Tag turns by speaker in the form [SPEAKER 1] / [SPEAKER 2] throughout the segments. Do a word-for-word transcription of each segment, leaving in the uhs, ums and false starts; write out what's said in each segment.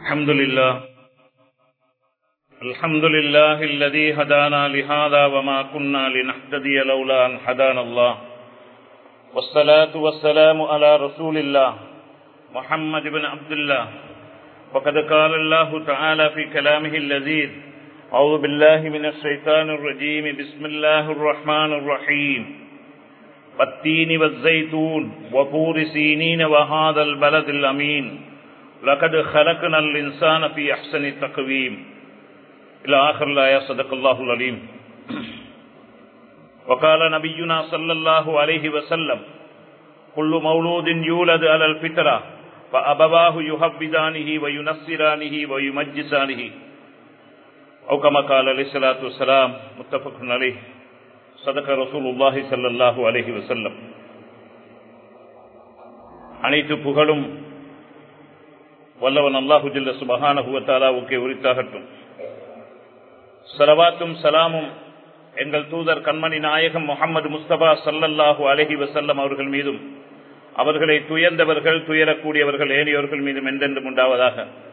[SPEAKER 1] الحمد لله الحمد لله الذي هدانا لهذا وما كنا لنهتدي لولا أن هدانا الله والصلاة والسلام على رسول الله محمد بن عبد الله وقد قال الله تعالى في كلامه اللذيذ أعوذ بالله من الشيطان الرجيم بسم الله الرحمن الرحيم والتين والزيتون وطور سينين وهذا البلد الأمين لقد خلقنا الإنسان في أحسن تقويم إلى آخر الآية. صدق الله العليم. وقال نبينا صلى الله عليه وسلم كل مولود يولد على الفطرة فأبواه يهودانه وينصرانه ويمجسانه أو كما قال عليه الصلاة والسلام. متفق عليه. صدق رسول الله صلى الله عليه وسلم. அனைத்து புகழும் வல்லவன் அல்லாஹு ஜல்ல சுப்ஹானஹு வ தஆலாவுக்கே உரித்தாகட்டும். ஸலவாத்தும் சலாமும் எங்கள் தூதர் கண்மணி நாயகம் முஹம்மது முஸ்தபா ஸல்லல்லாஹு அலைஹி வஸல்லம் அவர்கள் மீதும் அவர்களை துயர்ந்தவர்கள் துயரக்கூடியவர்கள் ஏனையோர்கள் மீதும் என்றென்றும் உண்டாவதாக.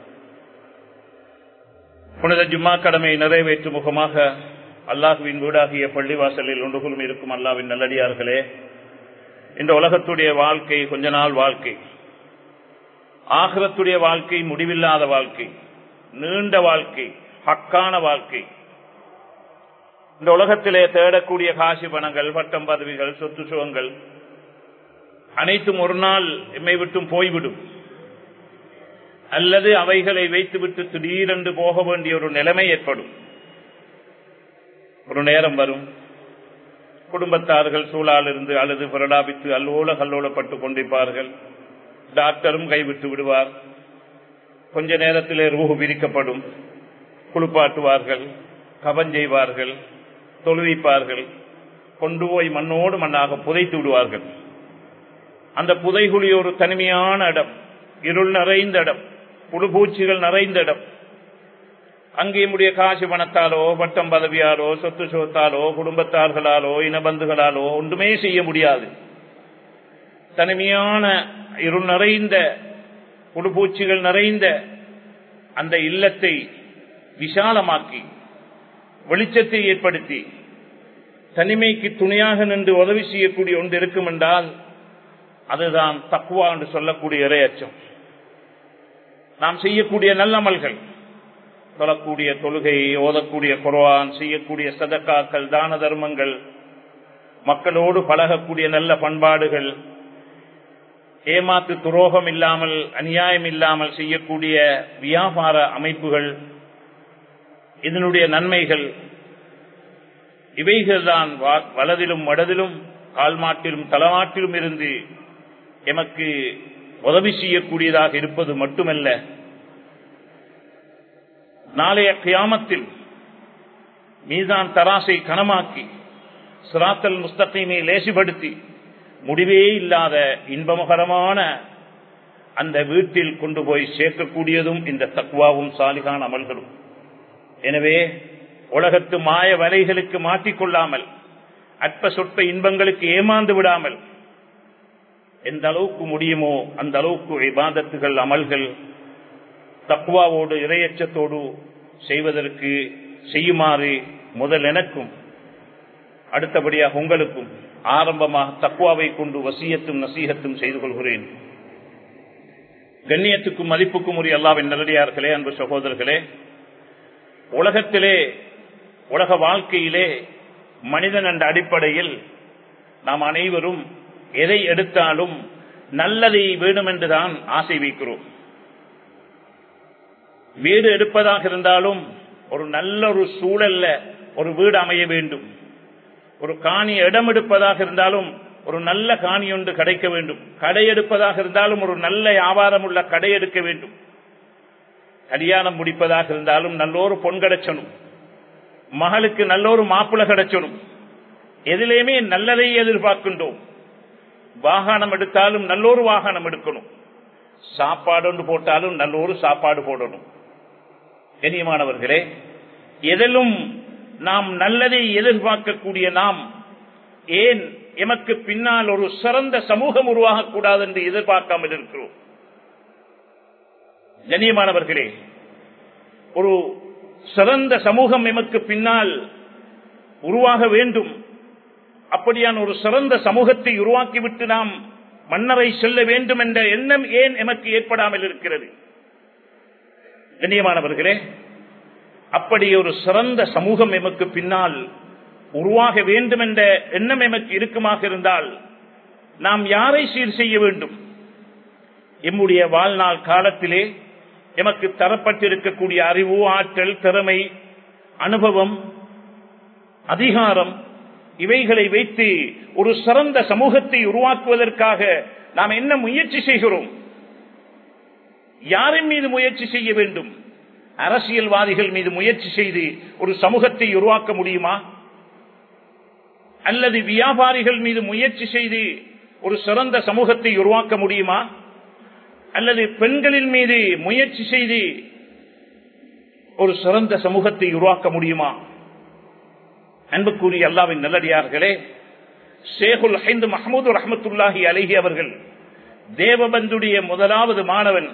[SPEAKER 1] புனித ஜும்மா கடமை நிறைவேற்றும் முகமாக அல்லாஹுவின் வீடாகிய பள்ளிவாசலில் ஒன்றுகுலும் இருக்கும் அல்லாஹ்வின் நல்லடியார்களே, இந்த உலகத்துடைய வாழ்க்கை கொஞ்ச நாள் வாழ்க்கை, ஆகிரத்துடைய வாழ்க்கை முடிவில்லாத வாழ்க்கை, நீண்ட வாழ்க்கை, ஹக்கான வாழ்க்கை. இந்த உலகத்திலே தேடக்கூடிய காசு பணங்கள், பட்டம் பதவிகள், சொத்து சுகங்கள் அனைத்தும் ஒரு நாள் எம்மை விட்டும் போய்விடும், அல்லது அவைகளை வைத்துவிட்டு திடீரென்று போக வேண்டிய ஒரு நிலைமை ஏற்படும். ஒரு நேரம் வரும், குடும்பத்தார்கள் சூழால் இருந்து அழுது பிரடாபித்து அல்லோல கல்லோலப்பட்டு கொண்டிருப்பார்கள். டாக்டரும் கைவிட்டு விடுவார். கொஞ்ச நேரத்திலே ரூஹு பிரிக்கப்படும். குளிப்பாட்டுவார்கள், கபஞ்செய்வார்கள், தொழுவிப்பார்கள், கொண்டு போய் மண்ணோடு மண்ணாக புதைத்து விடுவார்கள். அந்த புதைகுழி ஒரு தனிமையான இடம், இருள் நிறைந்த இடம், புழுபூச்சிகள் நிறைந்த இடம். அங்கே முடிய காசு பணத்தாலோ பட்டம் பதவியாலோ சொத்து சொத்தாலோ குடும்பத்தார்களாலோ இனபந்துகளாலோ ஒன்றுமே செய்ய முடியாது. தனிமையான இருள் நிறைந்த புழுபூச்சிகள் நிறைந்த அந்த இல்லத்தை விசாலமாக்கி வெளிச்சத்தை ஏற்படுத்தி தனிமைக்கு துணையாக நின்று உதவி செய்யக்கூடிய ஒன்று இருக்கும் என்றால் அதுதான் தக்வா என்று சொல்லக்கூடிய இறையச்சம். நாம் செய்யக்கூடிய நல்லமல்கள், தொழக்கூடிய தொழுகை, ஓதக்கூடிய குர்ஆன், செய்யக்கூடிய சதக்காக்கள், தான தர்மங்கள், மக்களோடு பழகக்கூடிய நல்ல பண்பாடுகள், ஏமாத்து துரோகம் இல்லாமல் அநியாயம் இல்லாமல் செய்யக்கூடிய வியாபார அமைப்புகள், இதனுடைய நன்மைகள், இவைகள் தான் வலதிலும் வடதிலும் கால்மாட்டிலும் தலமாட்டிலும் இருந்து எமக்கு உதவி செய்யக்கூடியதாக இருப்பது மட்டுமல்ல, நாளைய கியாமத்தில் மீதான் தராசை கனமாக்கி சிராத்தல் முஸ்தகீமை லேசிப்படுத்தி முடிவே இல்லாத இன்பமுகரமான அந்த வீட்டில் கொண்டு போய் சேர்க்கக்கூடியதும் இந்த தக்வாவும் சாலிகான அமல்களும். எனவே உலகத்து மாய வலைகளுக்கு மாற்றிக்கொள்ளாமல், அற்ப சொற்ப இன்பங்களுக்கு ஏமாந்து விடாமல், எந்த அளவுக்கு முடியுமோ அந்த அளவுக்கு இபாதத்துகள் அமல்கள் தக்வாவோடு இறையச்சத்தோடு செய்வதற்கு செய்யுமாறு முதல் எனக்கும் அடுத்தபடியாக உங்களுக்கும் ஆரம்பமாக தக்வாவை கொண்டு வசியத்தும் நசீகத்தும் செய்து கொள்கிறேன். கண்ணியத்துக்கும் மதிப்புக்கும் உரிய அல்லாஹ்வின் நல்லடியார்களே, அன்பு சகோதரர்களே, உலகத்திலே உலக வாழ்க்கையிலே மனிதன் என்ற அடிப்படையில் நாம் அனைவரும் எதை எடுத்தாலும் நல்லதை வேண்டும் என்றுதான் ஆசை வைக்கிறோம். வீடு எடுப்பதாக இருந்தாலும் ஒரு நல்ல ஒரு சூழல்ல ஒரு வீடு அமைய வேண்டும். ஒரு காணி இடம் எடுப்பதாக இருந்தாலும் ஒரு நல்ல காணி ஒன்று கிடைக்க வேண்டும். கடை எடுப்பதாக இருந்தாலும் ஒரு நல்ல வியாபாரம் உள்ள கடை எடுக்க வேண்டும். கல்யாணம் முடிப்பதாக இருந்தாலும் நல்லோரு பொன் கிடைச்சணும், மகளுக்கு நல்லோரு மாப்பிள்ளை கிடைச்சணும். எதிலேயுமே நல்லதை எதிர்பார்க்கின்றோம். வாகனம் எடுத்தாலும் நல்லோரு வாகனம் எடுக்கணும். சாப்பாடு ஒன்று போட்டாலும் நல்லோரு சாப்பாடு போடணும். கண்ணியமானவர்களே, எதிலும் நாம் நல்லதை எதிர்பார்க்கக்கூடிய நாம் ஏன் எமக்கு பின்னால் ஒரு சிறந்த சமூகம் உருவாகக்கூடாது என்று எதிர்பார்க்காமல் இருக்கிறோம்? கண்ணியமானவர்களே, ஒரு சிறந்த சமூகம் எமக்கு பின்னால் உருவாக வேண்டும். அப்படியான ஒரு சிறந்த சமூகத்தை உருவாக்கிவிட்டு நாம் மன்னரை செல்ல வேண்டும் என்ற எண்ணம் ஏன் எமக்கு ஏற்படாமல் இருக்கிறது? கண்ணியமானவர்களே, அப்படி ஒரு சிறந்த சமூகம் எமக்கு பின்னால் உருவாக வேண்டும் என்ற எண்ணம் எமக்கு இருக்குமாக இருந்தால் நாம் யாரை சீர் செய்ய வேண்டும்? எம்முடைய வாழ்நாள் காலத்திலே எமக்கு தரப்பட்டிருக்கக்கூடிய அறிவு, ஆற்றல், திறமை, அனுபவம், அதிகாரம், இவைகளை வைத்து ஒரு சிறந்த சமூகத்தை உருவாக்குவதற்காக நாம் என்ன முயற்சி செய்கிறோம்? யாரின் மீது முயற்சி செய்ய வேண்டும்? அரசியல்வாதிகள் மீது முயற்சி செய்து ஒரு சமூகத்தை உருவாக்க முடியுமா? அல்லது வியாபாரிகள் மீது முயற்சி செய்து ஒரு சிறந்த சமூகத்தை உருவாக்க முடியுமா? அல்லது பெண்களின் மீது முயற்சி செய்து ஒரு சிறந்த சமூகத்தை உருவாக்க முடியுமா? அன்புக்குரிய அல்லாஹ்வின் நல்லடியார்களே, ஷேகுல் ஹிந்த் மஹ்மூது ரஹ்மத்துல்லாஹி அலைஹி அவர்கள் தேவபந்துடைய முதலாவது மாணவன்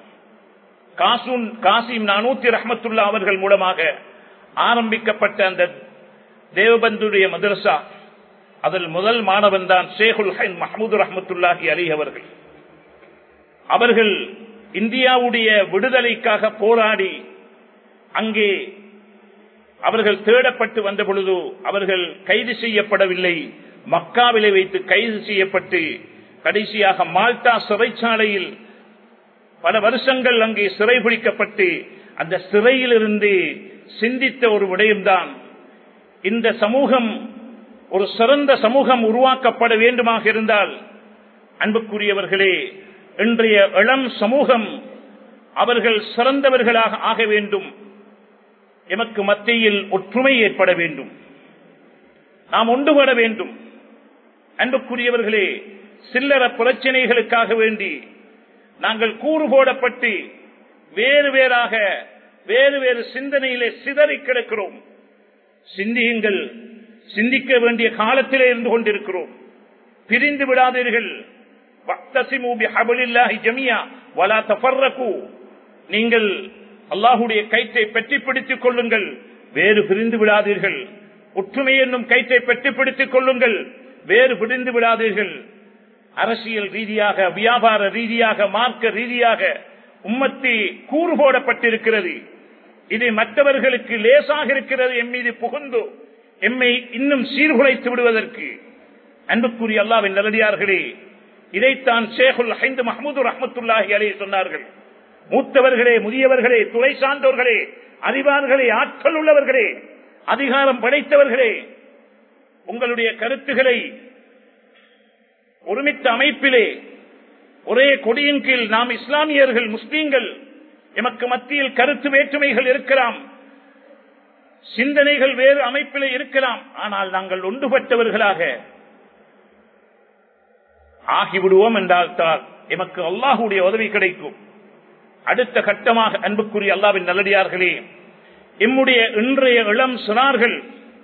[SPEAKER 1] காசூன் காசிம் நானூத்தி ரஹ்மத்துல்லா அவர்கள் மூலமாக ஆரம்பிக்கப்பட்ட அந்த தேவபந்துடைய மதரசா, அதில் முதல் மாணவன் தான் ஷேகுல் ஹிந்த் மஹ்மூது ரஹ்மத்துல்லாஹி அலைஹி அவர்கள். அவர்கள் இந்தியாவுடைய விடுதலைக்காக போராடி அங்கே அவர்கள் தேடப்பட்டு வந்த பொழுது அவர்கள் கைது செய்யப்படவில்லை. மக்காவிலே வைத்து கைது செய்யப்பட்டு கடைசியாக மால்டா சிறைச்சாலையில் பல வருஷங்கள் அங்கே சிறை பிடிக்கப்பட்டு அந்த சிறையிலிருந்து சிந்தித்த ஒரு விடயம்தான், இந்த சமூகம் ஒரு சிறந்த சமூகம் உருவாக்கப்பட வேண்டுமாக இருந்தால், அன்புக்குரியவர்களே, இன்றைய இளம் சமூகம் அவர்கள் சிறந்தவர்களாக ஆக வேண்டும். எமக்கு மத்தியில் ஒற்றுமை ஏற்பட வேண்டும், நாம் ஒன்றுபட வேண்டும். அன்புக்குரியவர்களே, சில்லற பிரச்சனைகளுக்காக வேண்டி நாங்கள் கூறு போடப்பட்டு வேறு வேறாக வேறு வேறு சிந்தனையிலே சிதறி கிடக்கிறோம். சிந்தியுங்கள், சிந்திக்க வேண்டிய காலத்திலே இருந்து கொண்டிருக்கிறோம். பிரிந்து விடாதீர்கள். நீங்கள் அல்லாஹுடைய கயிற்றை பற்றி பிடித்துக் கொள்ளுங்கள், வேறு பிரிந்து விடாதீர்கள். ஒற்றுமை என்னும் கயிற்றை பற்றி பிடித்துக் கொள்ளுங்கள், வேறு பிரிந்து விடாதீர்கள். அரசியல் ரீதியாக, வியாபார ரீதியாக, மார்க்க ரீதியாக உம்மத்தி கூறு போடப்பட்டிருக்கிறது. இது மற்றவர்களுக்கு லேசாக இருக்கிறது எம் மீது புகுந்து எம்மை இன்னும் சீர்குலைத்து விடுவதற்கு. அன்புக்குரிய அல்லாஹ்வின் நல்லடியார்களே, இதைத்தான் ஷேகுல் ஹிந்த் மஹ்மூது ரஹ்மத்துல்லாஹி அலைஹி சொன்னார்கள். மூத்தவர்களே, முதியவர்களே, துறை சார்ந்தவர்களே, அறிவார்களே, ஆற்றல் உள்ளவர்களே, அதிகாரம் படைத்தவர்களே, உங்களுடைய கருத்துக்களை ஒருமித்த அமைப்பிலே ஒரே கொடியின் கீழ் நாம் இஸ்லாமியர்கள், முஸ்லீம்கள், எமக்கு மத்தியில் கருத்து வேற்றுமைகள் இருக்கலாம், சிந்தனைகள் வேறு அமைப்பிலே இருக்கலாம். ஆனால் நாங்கள் ஒன்றுபட்டவர்களாக ஆகிவிடுவோம் என்றால் தான் எமக்கு அல்லாஹுடைய உதவி கிடைக்கும். அடுத்த கட்டமாக அன்புக்குரிய அல்லாஹ்வின் நல்லடியார்களே, எம்முடைய இன்றைய இளம் சிறார்கள்,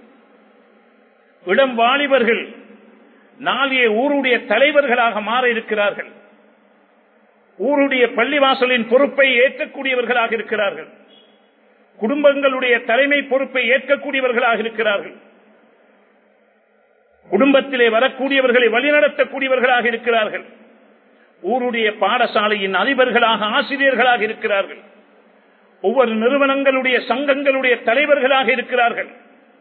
[SPEAKER 1] இளம் வாலிபர்கள் நாளைய ஊருடைய தலைவர்களாக மாற இருக்கிறார்கள். ஊருடைய பள்ளிவாசலின் பொறுப்பை ஏற்கக்கூடியவர்களாக இருக்கிறார்கள். குடும்பங்களுடைய தலைமை பொறுப்பை ஏற்கக்கூடியவர்களாக இருக்கிறார்கள். குடும்பத்திலே வரக்கூடியவர்களை வழிநடத்தக்கூடியவர்களாக இருக்கிறார்கள். ஊருடைய பாடசாலையின் அதிபர்களாக, ஆசிரியர்களாக இருக்கிறார்கள். ஒவ்வொரு நிறுவனங்களுடைய சங்கங்களுடைய தலைவர்களாக இருக்கிறார்கள்.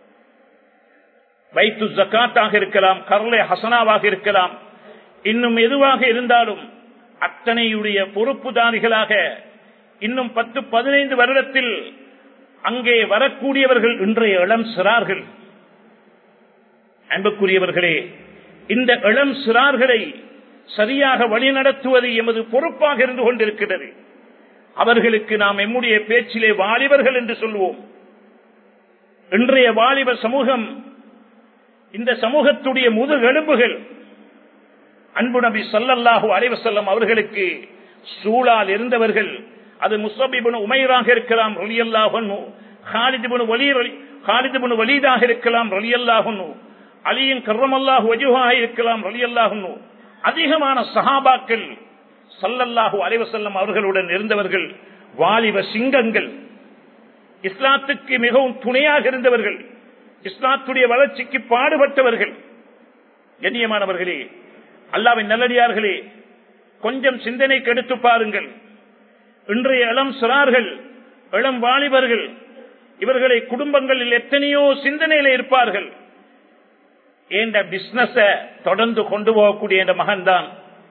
[SPEAKER 1] பைத்து ஜகாத்தாக இருக்கலாம், கர்லே ஹசனாவாக இருக்கலாம், இன்னும் எதுவாக இருந்தாலும் அத்தனையுடைய பொறுப்புதாரிகளாக இன்னும் பத்து பதினைந்து வருடத்தில் அங்கே வரக்கூடியவர்கள் இன்றைய இளம் சிறார்கள். அன்புக்குரியவர்களே, இந்த இளம் சிறார்களை சரியாக வழிநடத்துவது எமது பொறுப்பாக இருந்து கொண்டிருக்கிறது. அவர்களுக்கு நாம் எம்முடைய பேச்சிலே வாலிபர்கள் என்று சொல்வோம். இன்றைய வாலிபர் சமூகம் இந்த சமூகத்துடைய முதுகெலும்புகள். அன்பு நபி ஸல்லல்லாஹு அலைஹி வஸல்லம் அவர்களுக்கு சூழால் இருந்தவர்கள், அது முஸ்அப் இப்னு உமைராக இருக்கலாம் ரலியல்லாஹு அன்ஹு, காலித் இப்னு வலீத் காலித் இப்னு வலீதாக இருக்கலாம் ரலியல்லாஹு அன்ஹு, அலியின் கர்ரமல்லாஹு வஜ்ஹாக இருக்கலாம் ரலியல்லாஹு அன்ஹு. அதிகமான சஹாபாக்கள் ஸல்லல்லாஹு அலைஹி வஸல்லம் அவர்களுடன் இருந்தவர்கள். வாலிப சிங்கங்கள், இஸ்லாத்துக்கு மிகவும் துணையாக இருந்தவர்கள், இஸ்லாத்துடைய வளர்ச்சிக்கு பாடுபட்டவர்கள். கண்ணியமானவர்களே, அல்லாஹ்வின் நல்லடியார்களே, கொஞ்சம் சிந்தனை கெடுத்து பாருங்கள். இன்றைய இளம் சிறார்கள், இளம் வாலிபர்கள், இவர்களை குடும்பங்களில் எத்தனையோ சிந்தனையில இருப்பார்கள். என்ற பிசினஸ தொடர்ந்து கொண்டு போகக்கூடிய என்ற மகன்தான்,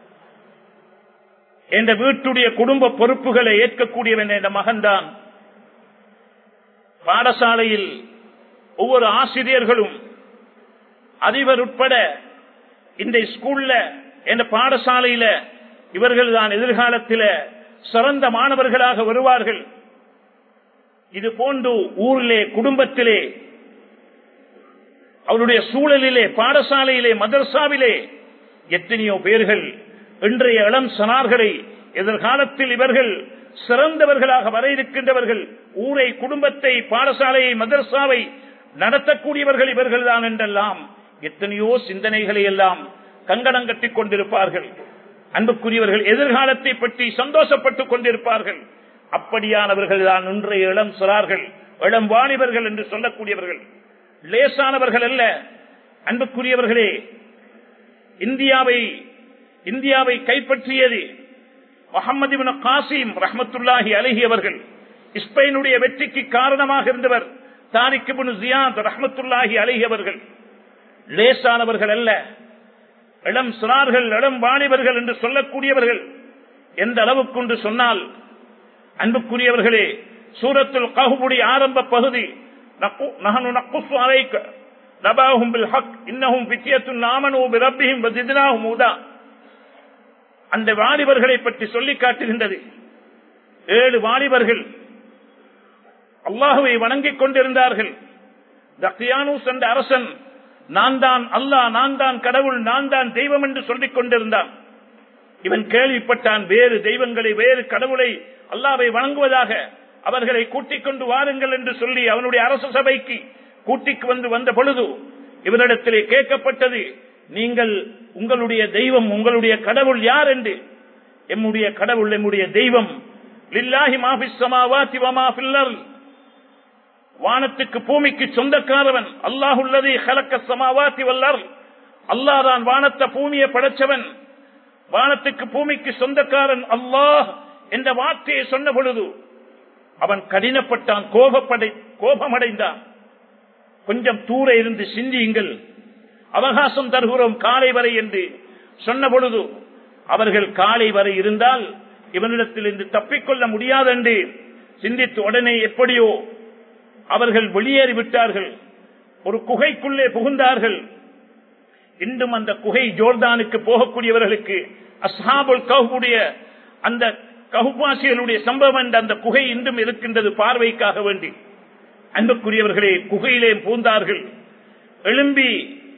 [SPEAKER 1] என்ற வீட்டுடைய குடும்ப பொறுப்புகளை ஏற்கக்கூடியவன் என்ற மகன்தான். பாடசாலையில் ஒவ்வொரு ஆசிரியர்களும் அதிபர் உட்பட இந்த ஸ்கூல்ல என்ற பாடசாலையில இவர்கள் தான் எதிர்காலத்தில் சிறந்த மாணவர்களாக வருவார்கள். இது போன்று ஊரிலே, குடும்பத்திலே, அவருடைய சூழலிலே, பாடசாலையிலே, மதரசாவிலே எத்தனையோ பேர்கள் இன்றைய இளம் சனார்களை எதிர்காலத்தில் இவர்கள் சிறந்தவர்களாக வர இருக்கின்றவர்கள். ஊரை, குடும்பத்தை, பாடசாலையை, மதரசாவை நடத்தக்கூடியவர்கள் இவர்கள் தான் என்றெல்லாம் எத்தனையோ சிந்தனைகளை எல்லாம் கங்கணம் கட்டிக் கொண்டிருப்பார்கள். அன்புக்குரியவர்கள், எதிர்காலத்தை பற்றி சந்தோஷப்பட்டுக் கொண்டிருப்பார்கள். அப்படியானவர்கள் தான் இன்றைய இளம் சிறார்கள், இளம் வாலிபர்கள் என்று சொல்லக்கூடியவர்கள். லேசானவர்கள் அல்ல. அன்புக்குரியவர்களே, இந்தியாவை இந்தியாவை கைப்பற்றியது முஹம்மது இப்னு காசிம் ரஹ்மத்துல்லாஹி அலைஹி அவர்கள். ஸ்பெயினுடைய வெற்றிக்கு காரணமாக இருந்தவர் தாரிக் இப்னு ஜியாத் ரஹ்மத்துல்லாஹி அலைஹி அவர்கள். லேசானவர்கள் அல்ல. இளம் சிறார்கள், இளம் வாலிபர்கள் என்று சொல்லக்கூடியவர்கள் எந்த அளவுக்கு என்று சொன்னால், அன்புக்குரியவர்களே, சூரத்துல் கஹ்ஃபுடைய ஆரம்ப பகுதி, நஹ்னு நக்குஸ்ஸு அலைக நபாஹும் பில் ஹக் இன்னஹும் ஃபித்யத்துன் ஆமனூ பிரப்பிஹிம் வஸித்னாஹும் ஹுதா, அந்த வாலிபர்களை பற்றி சொல்லி காட்டுகின்றது. ஏழு வாலிபர்கள் அல்லாஹ்வை வணங்கிக் கொண்டிருந்தார்கள். தக்யானூஸ் என்ற அரசன் நான் தான் அல்லாஹ், நான் தான் கடவுள், நான் தான் தெய்வம் என்று சொல்லிக் கொண்டிருந்தான். இவன் கேள்விப்பட்டான், வேறு தெய்வங்களை, வேறு கடவுளை, அல்லாஹ்வை வணங்குவதாக அவர்களை கூட்டிக் கொண்டு வாருங்கள் என்று சொல்லி அவனுடைய அரச சபைக்கு கூட்டிக்கு வந்து வந்த பொழுது இவரிடத்திலே கேட்கப்பட்டது, நீங்கள் உங்களுடைய தெய்வம், உங்களுடைய கடவுள் யார் என்று. எம்முடைய கடவுள், எம்முடைய தெய்வம் லில்லாஹி மா ஃபிஸ் ஸமாவாதி வ மா ஃபில் அர்த், வானத்துக்கு பூமிக்கு சொந்தக்காரவன். அல்லாஹுல்லதீ ஹலக்கஸ் ஸமாவாதி வல் அர்த், அல்லாஹ் தான் வானத்தை பூமியை படைச்சவன். வானத்துக்கு பூமிக்கு சொந்தக்காரன் அல்லாஹ் என்ற வார்த்தையை சொன்ன பொழுது அவன் கடினப்பட்டான், கோபப்படை கோபமடைந்தான். கொஞ்சம் தூர இருந்து சிந்தியுங்கள், அவகாசம் தருகிறோம் காலை வரை என்று சொன்ன பொழுது அவர்கள் காலை வரை இருந்தால் இவனிடத்தில் இருந்து தப்பிக்கொள்ள முடியாது என்று சிந்தித்து உடனே எப்படியோ அவர்கள் வெளியேறிவிட்டார்கள். ஒரு குகைக்குள்ளே புகுந்தார்கள். இன்றும் அந்த குகை ஜோர்தானுக்கு போகக்கூடியவர்களுக்கு அஸ்ஹாபுல் கஹ்ஃபுடைய அந்த கஹ்ஃபாசிகளுடைய சம்பவம் என்ற அந்த குகை இன்றும் இருக்கின்றது பார்வைக்காக வேண்டி. அன்புக்குரியவர்களே, குகையிலே பூந்தார்கள். எழும்பி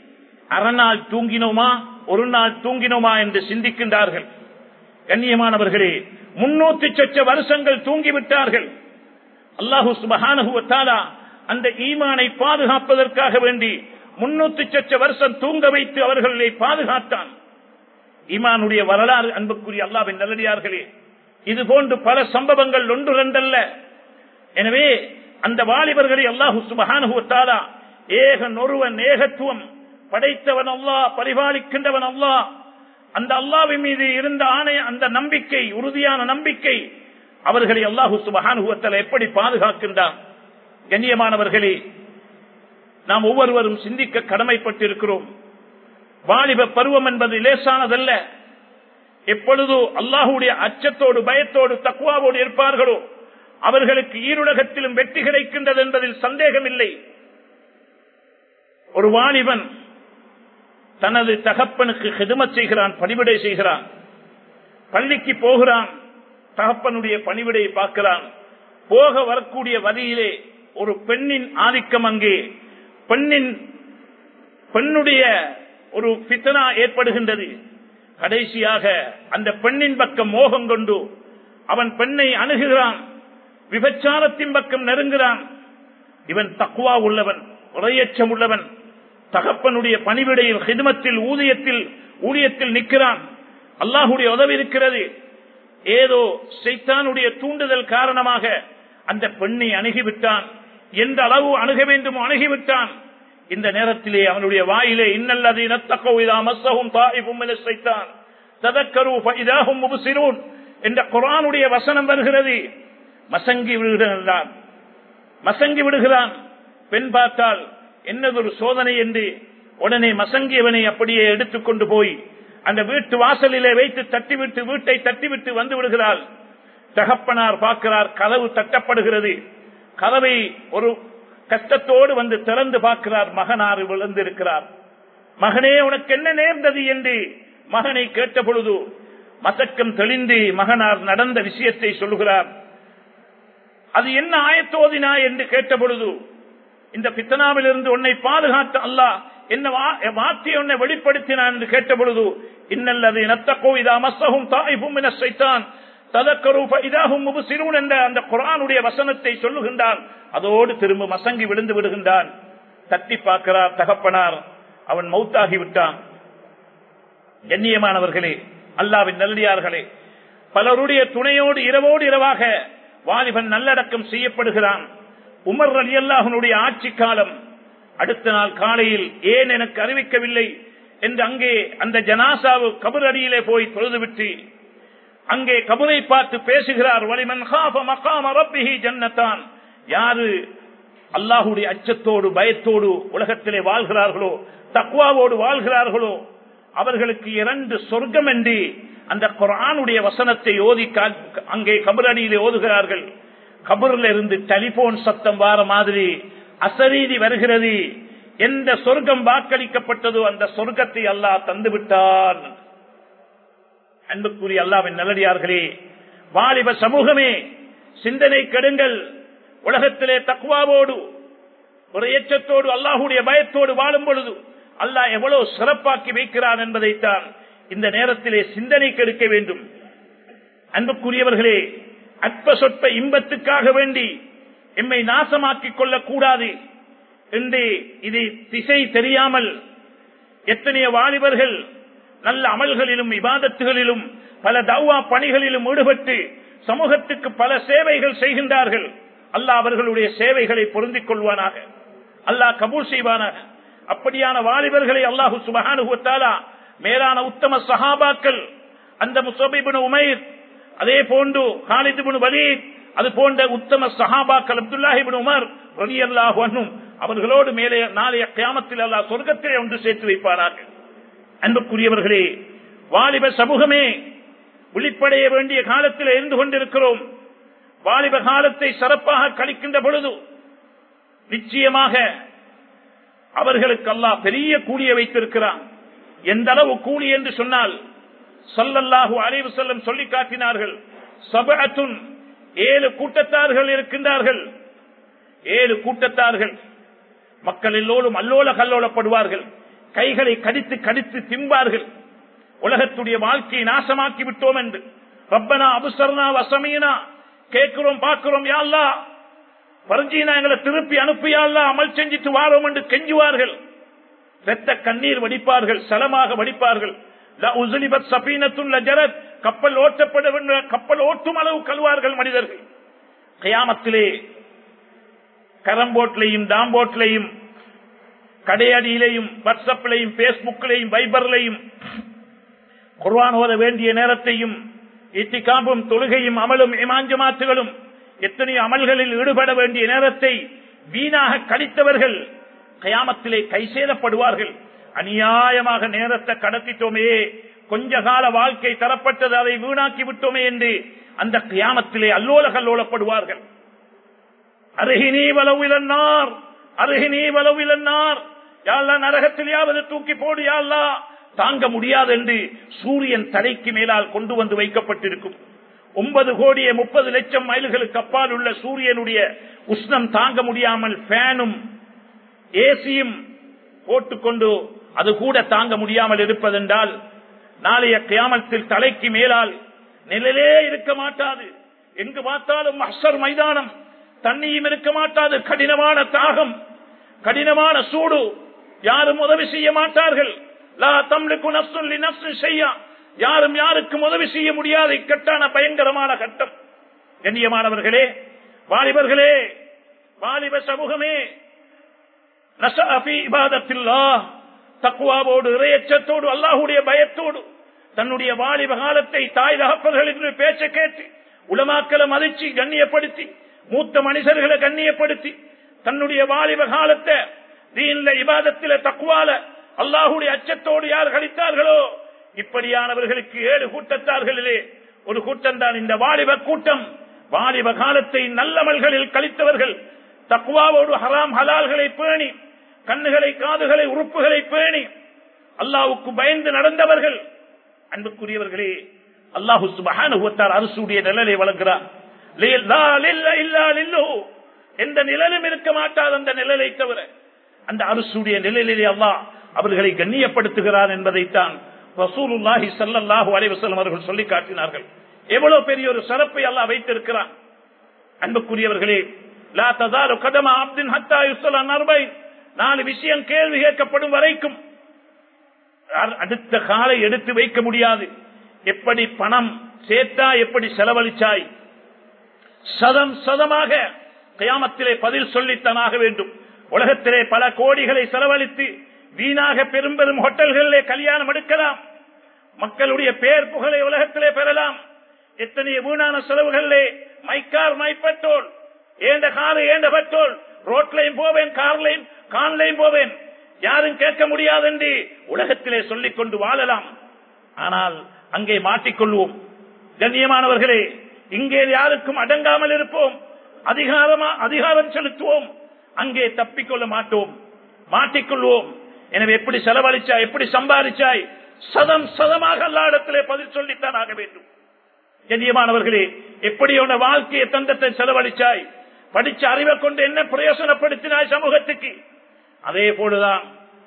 [SPEAKER 1] அறநாள் தூங்கினோமா, ஒரு நாள் தூங்கினோமா என்று சிந்திக்கின்றார்கள். கண்ணியமானவர்களே, முன்னூத்தி சொச்ச வருஷங்கள் தூங்கிவிட்டார்கள். அல்லாஹு சுப்ஹானஹு வ தஆலா அந்த ஈமானை பாதுகாப்பதற்காக வேண்டி முன்னூத்தி சொச்ச வருஷம் தூங்க வைத்து அவர்களை பாதுகாத்தான். ஈமானுடைய வரலாறு அன்புக்குரிய அல்லாஹ்வின் நல்லடியார்களே, இது போன்று பல சம்பவங்கள் ஒன்று இரண்டல்ல. எனவே அந்த வாலிபர்களை அல்லாஹு சுப்ஹானஹு வ தஆலா ஏகன் ஒருவன், ஏகத்துவம் படைத்தவன் அல்லாஹ், பரிபாலிக்கின்றவன் அல்லாஹ். அந்த அல்லாஹ்வின் மீது இருந்த ஆணை, அந்த நம்பிக்கை, உறுதியான நம்பிக்கை, அவர்களை அல்லாஹு சுப்ஹானஹு வ தஆலா எப்படி பாதுகாக்கின்றான். கண்ணியமானவர்களே, நாம் ஒவ்வொருவரும் சிந்திக்க கடமைப்பட்டிருக்கிறோம். வாலிப பருவம் என்பது லேசானதல்ல. எப்பொழுது அல்லாஹுடைய அச்சத்தோடு, பயத்தோடு, தக்வாவோடு இருப்பார்களோ அவர்களுக்கு ஈருலகத்திலும் வெற்றி கிடைக்கின்றது என்பதில் சந்தேகம் இல்லை. ஒரு வாலிபன் தனது தகப்பனுக்கு ஹிதமத் செய்கிறான், பணிவிடை செய்கிறான், பள்ளிக்கு போகிறான், தகப்பனுடைய பணிவிடையை பார்க்கிறான். போக வரக்கூடிய வழியிலே ஒரு பெண்ணின் ஆதிக்கம், அங்கே பெண்ணின் பெண்ணுடைய ஒரு ஃபித்னா ஏற்படுகின்றது. கடைசியாக அந்த பெண்ணின் பக்கம் மோகம் கொண்டு அவன் பெண்ணை அணுகுகிறான், விபச்சாரத்தின் பக்கம் நெருங்குகிறான். இவன் தக்வா உள்ளவன், உரையச்சம் உள்ளவன், தகப்பனுடைய பணிவிடையில், ஹிதமத்தில், ஊதியத்தில் ஊழியத்தில் நிற்கிறான். அல்லாஹுடைய உதவி இருக்கிறது. ஏதோ ஷைத்தானுடைய தூண்டுதல் காரணமாக அந்த பெண்ணை அணுகிவிட்டான். எந்த அளவு அணுக வேண்டுமோ அணுகிவிட்டான். இந்த நேரத்திலே அவனுடைய வாயிலே இன்னல்லதீன தக்கௌ இதா மஸ்ஸஹும் தாயிஃபும் மினஷ் ஷைத்தான் ததக்கரு ஃபஇதாஹும் முப்சிரூன் என்ற குர்ஆனுடைய வசனம் வருகிறது. மசங்கி விடுகிறான் மசங்கி விடுகிறான் பெண் பார்த்தால் என்னதொரு சோதனை என்று உடனே மசங்கியவனை அப்படியே எடுத்துக்கொண்டு போய் அந்த வீட்டு வாசலிலே வைத்து தட்டிவிட்டு வீட்டை தட்டிவிட்டு வந்து விடுகிறாள். தகப்பனார் பார்க்கிறார், கதவு தட்டப்படுகிறது. கதவை ஒரு கஷ்டத்தோடு வந்து திறந்து பார்க்கிறார். மகனார் விழுந்திருக்கிறார். மகனே உனக்கு என்ன நேர்ந்தது என்று மகனை கேட்ட பொழுது மசக்கம் தெளிந்து மகனார் நடந்த விஷயத்தை சொல்லுகிறார். அது என்ன ஆயத்தோதினா என்று கேட்ட பொழுது இந்த பித்தனாவில் இருந்து உன்னை பாதுகாத்த அல்லாஹ் என்ன வார்த்தையை உன்னை வெளிப்படுத்தினான் என்று கேட்ட பொழுது இன்னல்லது நத்தகோ இதா மஸ்ஸஹும் தாயிஃபும் மினஷ் ஷைத்தான் ததக்கரு ஃபஇதாஹும் முப்சிரூன் என்ற அந்த குர்ஆனுடைய வசனத்தை சொல்லுகின்றான். அதோடு திரும்ப மசங்கி விழுந்து விடுகின்றான். தட்டி பார்க்கிறார் தகப்பனார், அவன் மௌத்தாகி விட்டான். கண்ணியமானவர்களே, அல்லாஹ்வின் நல்லடியார்களே, பலருடைய துணையோடு இரவோடு இரவாக வாலிபன் நல்லடக்கம் செய்யப்படுகிறான். உமர் ரலியல்லாஹு அன்ஹுடைய ஆட்சி காலம். அடுத்த நாள் காலையில் ஏன் எனக்கு அறிவிக்கவில்லை என்று அங்கே அந்த ஜனாசாவு கபர் அடியிலே போய் தொழுதுவிட்டு அங்கே கபரை பார்த்து பேசுகிறார். வலிமன் காஃப மகாம ரப்பிஹி ஜன்னதான், யாரு அல்லாஹ்வுடைய அச்சத்தோடு பயத்தோடு உலகத்திலே வாழ்கிறார்களோ, தக்வாவோடு வாழ்கிறார்களோ, அவர்களுக்கு இரண்டு சொர்க்கம் என்று அந்த குர்ஆனுடைய வசனத்தை ஓதி அங்கே கபர் அடியிலே ஓதுகிறார்கள். கபரில் இருந்து டெலிபோன் சத்தம் வார மாதிரி அசரீதி வருகிறது. எந்த சொர்க்கம் வாக்களிக்கப்பட்டதோ அந்த சொர்க்கத்தை அல்லாஹ் தந்துவிட்டான். அன்புக்குரிய அல்லாஹ்வின் நல்லடியார்களே, வாலிப சமூகமே சிந்தனை கெடுங்கள். உலகத்திலே தக்வாவோடு ஒரு எச்சத்தோடு அல்லாஹ்வுடைய பயத்தோடு வாழும் பொழுது அல்லாஹ் எவ்வளவு சிறப்பாக்கி வைக்கிறான் என்பதைத்தான் இந்த நேரத்திலே சிந்தனை கெடுக்க வேண்டும். அன்புக்குரியவர்களே, அற்ப சொற்ப இன்பத்துக்காக வேண்டி எம்மை நாசமாக்கிக் கொள்ளக்கூடாது என்று இது திசை தெரியாமல் எத்தனைய வாலிபர்கள் நல்ல அமல்களிலும் இபாதத்துகளிலும் பல தௌவா பணிகளிலும் ஈடுபட்டு சமூகத்துக்கு பல சேவைகள் செய்கின்றார்கள். அல்லாஹ் அவர்களுடைய சேவைகளை பொருந்திக் கொள்வானாக, அல்லாஹ் கபூல் செய்வானாக. அப்படியான வாலிபர்களை அல்லாஹு சுப்ஹானஹு வ தஆலா மேலான உத்தம சஹாபாக்கள், அந்த முஸஅப் இப்னு உமைர், அதே போன்று காலித் இப்னு வலீத், அது போன்ற உத்தம சஹாபாக்கள் அப்துல்லாஹ் இப்னு உமர் ரலியல்லாஹு அன்ஹும் அவர்களோடு மேலே நாளைய கியாமத்தில் அல்லாஹ் சொர்க்கத்திலே ஒன்று சேர்த்து வைப்பார்கள். அன்புக்குரியவர்களே, வாலிப சமூகமே விழிப்படைய வேண்டிய காலத்தில் இருந்து கொண்டிருக்கிறோம். வாலிப காலத்தை சிறப்பாக கழிக்கின்ற பொழுது நிச்சயமாக அவர்களுக்கு அல்லாஹ் பெரிய கூலியை வைத்திருக்கிறான். எந்த அளவு கூலி என்று சொன்னால் ஸல்லல்லாஹு அலைஹி வஸல்லம் சொல்லி காட்டினார்கள். சபஅத்துன், ஏழு கூட்டத்தார்கள் இருக்கின்றார்கள். ஏழு கூட்டத்தார்கள் மக்கள் எல்லோரும் அல்லோல கல்லோலப்படுவார்கள். கைகளை கடித்து கடித்து திம்பார்கள். உலகத்துடைய வாழ்க்கையை நாசமாக்கி விட்டோம் என்று ரப்பனா அபுசர்னா வசமீனா, கேட்கிறோம் பார்க்கிறோம், யா அல்லாஹ் பரிஜீனா எங்களை திருப்பி அனுப்பி யா அல்லாஹ் அமல் செஞ்சிட்டு வாரோம் என்று கெஞ்சுவார்கள். இரத்த கண்ணீர் வடிப்பார்கள், சலமாக வடிப்பார்கள். கப்பல் ஓட்டப்பட வேண்டும், கப்பல் ஓட்டும் அளவு கழுவார்கள் மனிதர்கள். கியாமத்திலே கரம்போட்லையும் டாம்போட்லையும் கடையடியிலையும் வாட்ஸ்அப்லையும் பேஸ்புக்லையும் வைபர்லையும் குர்ஆன் ஓத வேண்டிய நேரத்தையும் இத்திகாபும் தொழுகையும் அமலும் இமாஞ்சமாத்துகளும் எத்தனையோ அமல்களில் ஈடுபட வேண்டிய நேரத்தை வீணாக கழித்தவர்கள் கியாமத்திலே கைசேதப்படுவார்கள். அநியாயமாக நேரத்தை கடத்திட்டோமே, கொஞ்ச கால வாழ்க்கை தரப்பட்டது, அதை வீணாக்கி விட்டோமே என்று அந்த கியாமத்திலே அல்லோல கல்லோலப்படுவார்கள். அருகினி வலவிலன்னார், அருகினி வலவிலன்னார், யா அல்லாஹ் நரகத்திலேயாவது தூக்கி போடு யா அல்லாஹ், தாங்க முடியாது என்று சூரியன் தலைக்கு மேலால் கொண்டு வந்து வைக்கப்பட்டிருக்கும். ஒன்பது கோடியே முப்பது லட்சம் மைல்களுக்கு அப்பால் உள்ள சூரியனுடைய உஷ்ணம் தாங்க முடியாமல் ஃபேனும் ஏசியும் போட்டுக்கொண்டு அது கூட தாங்க முடியாமல் இருப்பதென்றால் நாளைய கியாமத்தில் தலைக்கு மேலால் நிழலே இருக்க மாட்டாது. எங்கு பார்த்தாலும் மஹ்ஷர் மைதானம், தண்ணியும் இருக்க மாட்டாது. கடினமான தாகம், கடினமான சூடு, யாரும் உதவி செய்ய மாட்டார்கள். லா தம்லிகு நஃப்ஸுன் லினஃப்ஸின் ஷையா, யாரும் யாருக்கும் உதவி செய்ய முடியாத இக்கட்டான பயங்கரமான கட்டம். கண்ணியமானவர்களே, வாலிபர்களே, வாலிப சமூகமே, நஸஅ ஃபீ இபாதத்தில்லாஹ், தக்வாவோடு இறையச்சத்தோடு அல்லாஹ்வுடைய பயத்தோடு தன்னுடைய வாலிப காலத்தை தாய் தகப்பர்கள் என்று பேச்ச கேட்டு உலமாக்களை மதிச்சு கண்ணியப்படுத்தி மூத்த மனிதர்களை கண்ணியப்படுத்தி தன்னுடைய வாலிப காலத்தை தீன்ல இபாதத்தில தக்வால அல்லாஹ்வுடைய அச்சத்தோடு யார் கழித்தார்களோ இப்படியானவர்களுக்கு ஏழு கூட்டத்தார்களிலே ஒரு கூட்டம் தான் இந்த வாலிப கூட்டம். வாலிப காலத்தை நல்லமல்களில் கழித்தவர்கள், தக்வாவோடு ஹராம் ஹலால்களை பேணி கண்ணுகளை காதுகளை உறுப்புகளை பேணி அல்லாஹ்வுக்கு பயந்து நடந்தவர்கள். அன்புக்குரியவர்களே, அல்லாஹ் சுப்ஹானஹு வ தஆலா அரசுடைய நிழலை வழங்குகிறார். எந்த நிழலும் இருக்க மாட்டாது அந்த நிழலை தவிர. அந்த அரசுடைய நிழலிலே அல்லாஹ் அவர்களை கண்ணியப்படுத்துகிறார் என்பதைத்தான் ரசூலுல்லாஹி ஸல்லல்லாஹு அலைஹி வஸல்லம் அவர்கள் சொல்லி காட்டினார்கள். எவ்வளவு பெரிய ஒரு சிறப்பை அல்லாஹ் வைத்திருக்கிறான். அன்புக்குரியவர்களே, லா தஸாலு கதம அப்தின் ஹத்தா யுஸ்அல அன் அர்பைன், நாலு விஷயம் கேள்வி கேட்கப்படும் வரைக்கும் அடுத்த காலை எடுத்து வைக்க முடியாது. எப்படி பணம் சேர்த்தா, எப்படி செலவழிச்சாய், சதம் சதமாக கியாமத்திலே பதில் சொல்லித்தனாக வேண்டும். உலகத்திலே பல கோடிகளை செலவழித்து வீணாக பெரும் பெரும் ஹோட்டல்களிலே கல்யாணம் எடுக்கலாம், மக்களுடைய பேர் புகழை உலகத்திலே பெறலாம். எத்தனைய வீணான செலவுகளிலே மைக்கார் மை பெட்ரோல், ஏண்ட காரு ஏண்ட பெட்ரோல், ரோட்லையும் போவேன், கார்லையும் கான்லையும் போவேன், யாரும் கேட்க முடியாது என்று உலகத்திலே சொல்லிக் கொண்டு வாழலாம். ஆனால் அங்கே மாட்டிக்கொள்வோம். கண்ணியமானவர்களே, இங்கே யாருக்கும் அடங்காமல் இருப்போம், அதிகாரமா அதிகாரம் செலுத்துவோம், அங்கே தப்பிக்கொள்ள மாட்டோம், மாட்டிக்கொள்வோம். எனவே எப்படி செலவழிச்சாய், எப்படி சம்பாதிச்சாய், சதம் சதமாக எல்லா இடத்திலே பதில் சொல்லித்தான் ஆக வேண்டும். கண்ணியமானவர்களே, எப்படி உன வாழ்க்கையை தந்தத்தை செலவழிச்சாய், படிச்ச அறிவை கொண்டு என்ன பிரயோசனப்படுத்தினாய் சமூகத்துக்கு. அதே போலதான்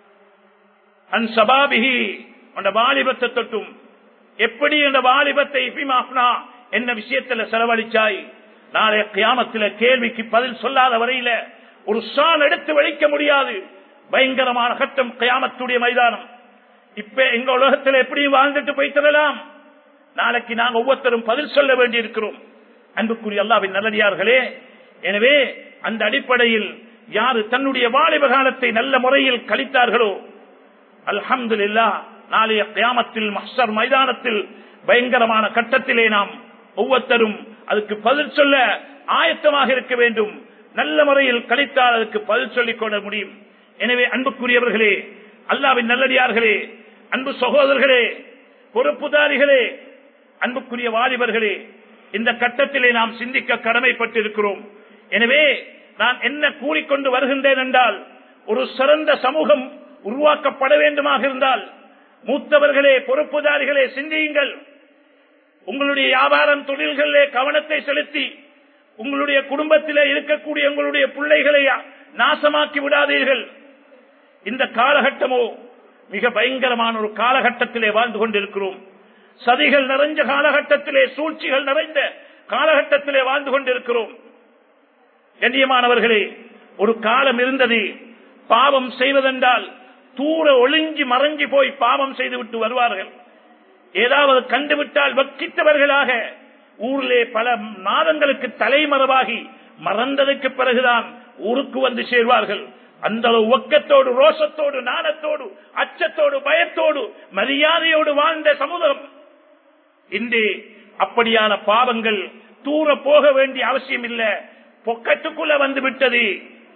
[SPEAKER 1] அன் சபாபிஹி, உன் வாலிபத்தை தொட்டும் எப்படி இந்த வாலிபத்தை என்ன விஷயத்தில் செலவழிச்சாய். நாளைய கியாமத்தில கேள்விக்கு பதில் சொல்லாத வரையில ஒரு சான் எடுத்து வழிக்க முடியாது. பயங்கரமான கட்டம் கியாமத்துடைய மைதானம். இப்ப எங்க உலகத்தில் எப்படியும் வாழ்ந்துட்டு போய்த்தரலாம், நாளைக்கு நாங்கள் ஒவ்வொருத்தரும் பதில் சொல்ல வேண்டி இருக்கிறோம். அன்புக்குரிய அல்லாஹ்வின் நல்லடியார்களே, எனவே அந்த அடிப்படையில் யாரு தன்னுடைய வாலிப காலத்தை நல்ல முறையில் கழித்தார்களோ அல்ஹம்துலில்லாஹ், நாளைய கியாமத்தில் மஹ்ஷர் மைதானத்தில் பயங்கரமான கட்டத்திலே நாம் ஒவ்வொருத்தரும் அதுக்கு பதில் சொல்ல ஆயத்தமாக இருக்க வேண்டும். நல்ல முறையில் கழித்தால் அதுக்கு பதில் சொல்லிக் கொள்ள முடியும். எனவே அன்புக்குரியவர்களே, அல்லாஹ்வின் நல்லடியார்களே, அன்பு சகோதரர்களே, பொறுப்புதாரிகளே, அன்புக்குரிய வாலிபர்களே, இந்த கட்டத்திலே நாம் சிந்திக்க கடமைப்பட்டிருக்கிறோம். எனவே நான் என்ன கூறிக்கொண்டு வருகின்றேன் என்றால், ஒரு சிறந்த சமூகம் உருவாக்கப்பட வேண்டுமாக இருந்தால் மூத்தவர்களே, பொறுப்புதாரிகளே சிந்தியுங்கள். உங்களுடைய வியாபாரம் தொழில்களிலே கவனத்தை செலுத்தி உங்களுடைய குடும்பத்திலே இருக்கக்கூடிய உங்களுடைய பிள்ளைகளை நாசமாக்கி விடாதீர்கள். இந்த காலகட்டமோ மிக பயங்கரமான ஒரு காலகட்டத்திலே வாழ்ந்து கொண்டிருக்கிறோம். சதிகள் நிறைஞ்ச காலகட்டத்திலே, சூழ்ச்சிகள் நிறைந்த காலகட்டத்திலே வாழ்ந்து கொண்டிருக்கிறோம். கண்ணியமானவர்களே, ஒரு காலம் இருந்தது, பாவம் செய்வதென்றால் தூர ஒளிஞ்சி மறைஞ்சி போய் பாவம் செய்துவிட்டு வருவார்கள். ஏதாவது கண்டுவிட்டால் வக்கித்தவர்களாக ஊரிலே பல மாதங்களுக்கு தலைமறைவாகி மறந்ததற்கு பிறகுதான் ஊருக்கு வந்து சேர்வார்கள். அந்த ஒக்கத்தோடு, ரோஷத்தோடு, நாணத்தோடு, அச்சத்தோடு, பயத்தோடு, மரியாதையோடு வாழ்ந்த சமூகம் இன்று அப்படியான பாவங்கள் தூர போக வேண்டிய அவசியம் இல்லை, பொக்கத்துக்குள்ள வந்துவிட்டது,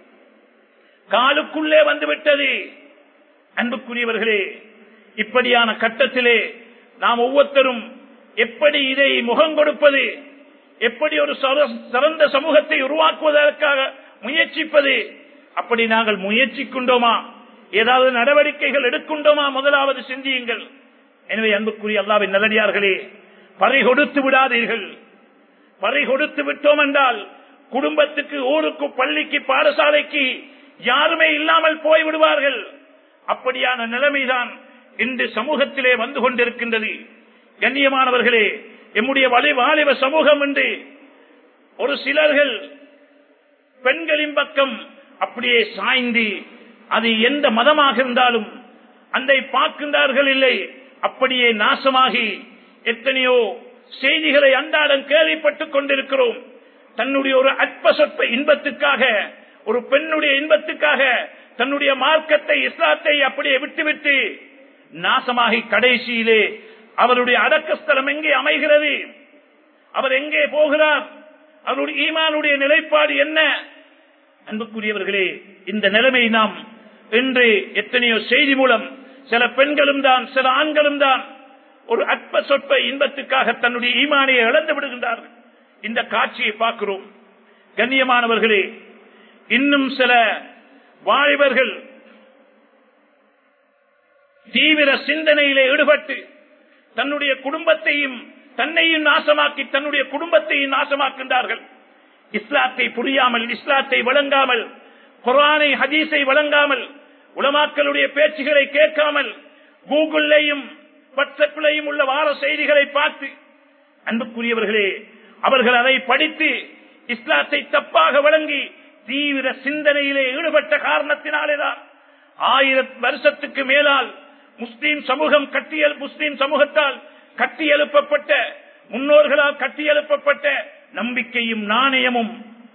[SPEAKER 1] காலுக்குள்ளே வந்துவிட்டது. அன்புக்குரியவர்களே, இப்படியான கட்டத்திலே நாம் ஒவ்வொருத்தரும் எப்படி இதை முகம் கொடுப்பது, எப்படி ஒரு சிறந்த சமூகத்தை உருவாக்குவதற்காக முயற்சிப்பது, அப்படி நாங்கள் முயற்சிக்கின்றோமா, ஏதாவது நடவடிக்கைகள் எடுக்கின்றோமா, முதலாவது சிந்தியுங்கள். எனவே அன்புக்குரிய அல்லாஹ்வின் நல்லடியார்களே, பறி கொடுத்து விடாதீர்கள். பறி கொடுத்து விட்டோம் என்றால் குடும்பத்துக்கு, ஊருக்கு, பள்ளிக்கு, பாடசாலைக்கு யாருமே இல்லாமல் போய் விடுவார்கள். அப்படியான நிலைமைதான் இன்று சமூகத்திலே வந்து கொண்டிருக்கின்றது. கண்ணியமானவர்களே, எம்முடைய வலை வாலிப சமூகம் என்று ஒரு சிலர்கள் பெண்களின் பக்கம் அப்படியே சாய்ந்து, அது எந்த மதமாக இருந்தாலும் அதை பார்க்கின்றார்கள் இல்லை. அப்படியே நாசமாகி எத்தனையோ செய்திகளை அன்றாடம் கேள்விப்பட்டுக் கொண்டிருக்கிறோம். தன்னுடைய ஒரு அற்ப சொற்ப இன்பத்துக்காக, ஒரு பெண்ணுடைய இன்பத்துக்காக தன்னுடைய மார்க்கத்தை, இஸ்லாத்தை அப்படியே விட்டுவிட்டு நாசமாகி கடைசியிலே அவருடைய அடக்கஸ்தலம் எங்கே அமைகிறது? அவர் எங்கே போகிறார்? அவருடைய ஈமானுடைய நிலைப்பாடு என்ன? அன்புக்குரியவர்களே, இந்த நிலைமை நாம் இன்று எத்தனையோ செய்தி மூலம் சில பெண்களும் தான், சில ஆண்களும் தான் ஒரு அற்ப சொற்ப இன்பத்துக்காக தன்னுடைய ஈமானை இழந்து விடுகின்றார்கள். இந்த காட்சியை பார்க்கிறோம். கண்ணியமானவர்களே, இன்னும் சில வாலிபர்கள் தீவிர சிந்தனையிலே ஈடுபட்டு தன்னுடைய குடும்பத்தையும் தன்னையும் நாசமாக்கி தன்னுடைய குடும்பத்தையும் நாசமாக்கின்றார்கள். இஸ்லாத்தை புரியாமல், இஸ்லாத்தை வழங்காமல், குர்ஆனை ஹதீஸை வழங்காமல், உலமாக்களுடைய பேச்சுகளை கேட்காமல், கூகுளையும் வாட்ஸ்அப்பிலையும் உள்ள வார செய்திகளை பார்த்து, அன்புக்குரியவர்களே, அவர்கள் அதை படித்து இஸ்லாத்தை தப்பாக வழங்கி தீவிர சிந்தனையிலே ஈடுபட்ட காரணத்தினாலேதான் ஆயிரம் வருஷத்துக்கு மேலால் முஸ்லீம் சமூகம் கட்டியல் முஸ்லீம் சமூகத்தால் கட்டியெழுப்பப்பட்ட, முன்னோர்களால் கட்டியெழுப்பப்பட்ட நம்பிக்கையும் நாணயமும்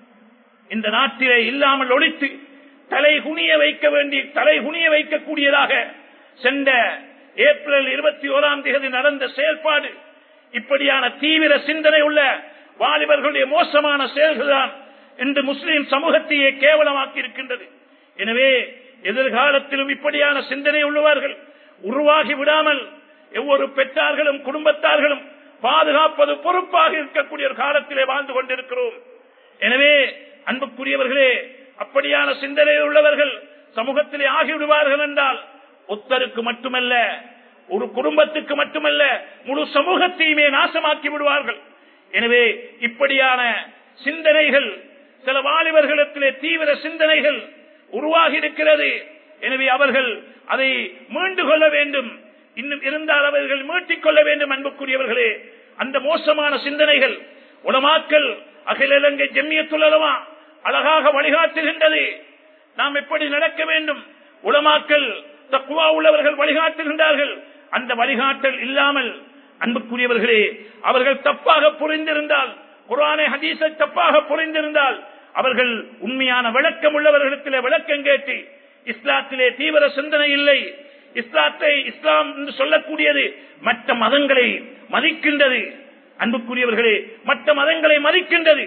[SPEAKER 1] இந்த நாட்டிலே இல்லாமல் ஒழித்து தலை குனிய வைக்க வேண்டிய தலை குனிய வைக்கக்கூடியதாக சென்ற ஏப்ரல் இருபத்தி ஓராம் தேதி நடந்த செயல்பாடு இப்படியான தீவிர சிந்தனை உள்ள வாலிபர்களுடைய மோசமான செயல்கள்தான் இன்று முஸ்லீம் சமூகத்தையே கேவலமாக்கி இருக்கின்றது. எனவே எதிர்காலத்திலும் இப்படியான சிந்தனை உள்ளவர்கள் உருவாகி விடாமல் ஒவ்வொரு பெற்றார்களும் குடும்பத்தார்களும் பாதுகாப்பது பொறுப்பாக இருக்கக்கூடிய ஒரு காலத்திலே வாழ்ந்து கொண்டிருக்கிறோம். எனவே அன்புக்குரியவர்களே, அப்படியான சிந்தனை உள்ளவர்கள் சமூகத்திலே ஆகிவிடுவார்கள் என்றால் ஒத்தருக்கு மட்டுமல்ல, ஒரு குடும்பத்துக்கு மட்டுமல்ல, முழு சமூகத்தையுமே நாசமாக்கி விடுவார்கள். எனவே இப்படியான சிந்தனைகள் சில வாலிபர்களிடத்திலே தீவிர சிந்தனைகள் உருவாகி இருக்கிறது. எனவே அவர்கள் அதை மீண்டு கொள்ள வேண்டும். இன்னும் இருந்தால் அவர்கள் மீட்டிக் கொள்ள வேண்டும். அன்புக்குரியவர்களே, அந்த மோசமான சிந்தனைகள் உலமாக்கள், அகில இலங்கை ஜம்மியத்துல் உலமா அழகாக வழிகாட்டுகின்றது. நாம் எப்படி நடக்க வேண்டும்? உலமாக்கள், தக்வா உள்ளவர்கள் வழிகாட்டுகின்றார்கள். அந்த வழிகாட்டல் இல்லாமல் அன்புக்குரியவர்களே, அவர்கள் தப்பாக புரிந்திருந்தால், குர்ஆனை ஹதீஸை தப்பாக புரிந்திருந்தால், அவர்கள் உண்மையான விளக்கம் உள்ளவர்களிடத்திலே விளக்கம் கேட்டு, இஸ்லாத்திலே தீவிர சிந்தனை இல்லை, இஸ்லாத்தை இஸ்லாம் என்று சொல்லக்கூடியது மற்ற மதங்களை மதிக்கின்றது. அன்புக்குரியவர்களே, மற்ற மதங்களை மதிக்கின்றது.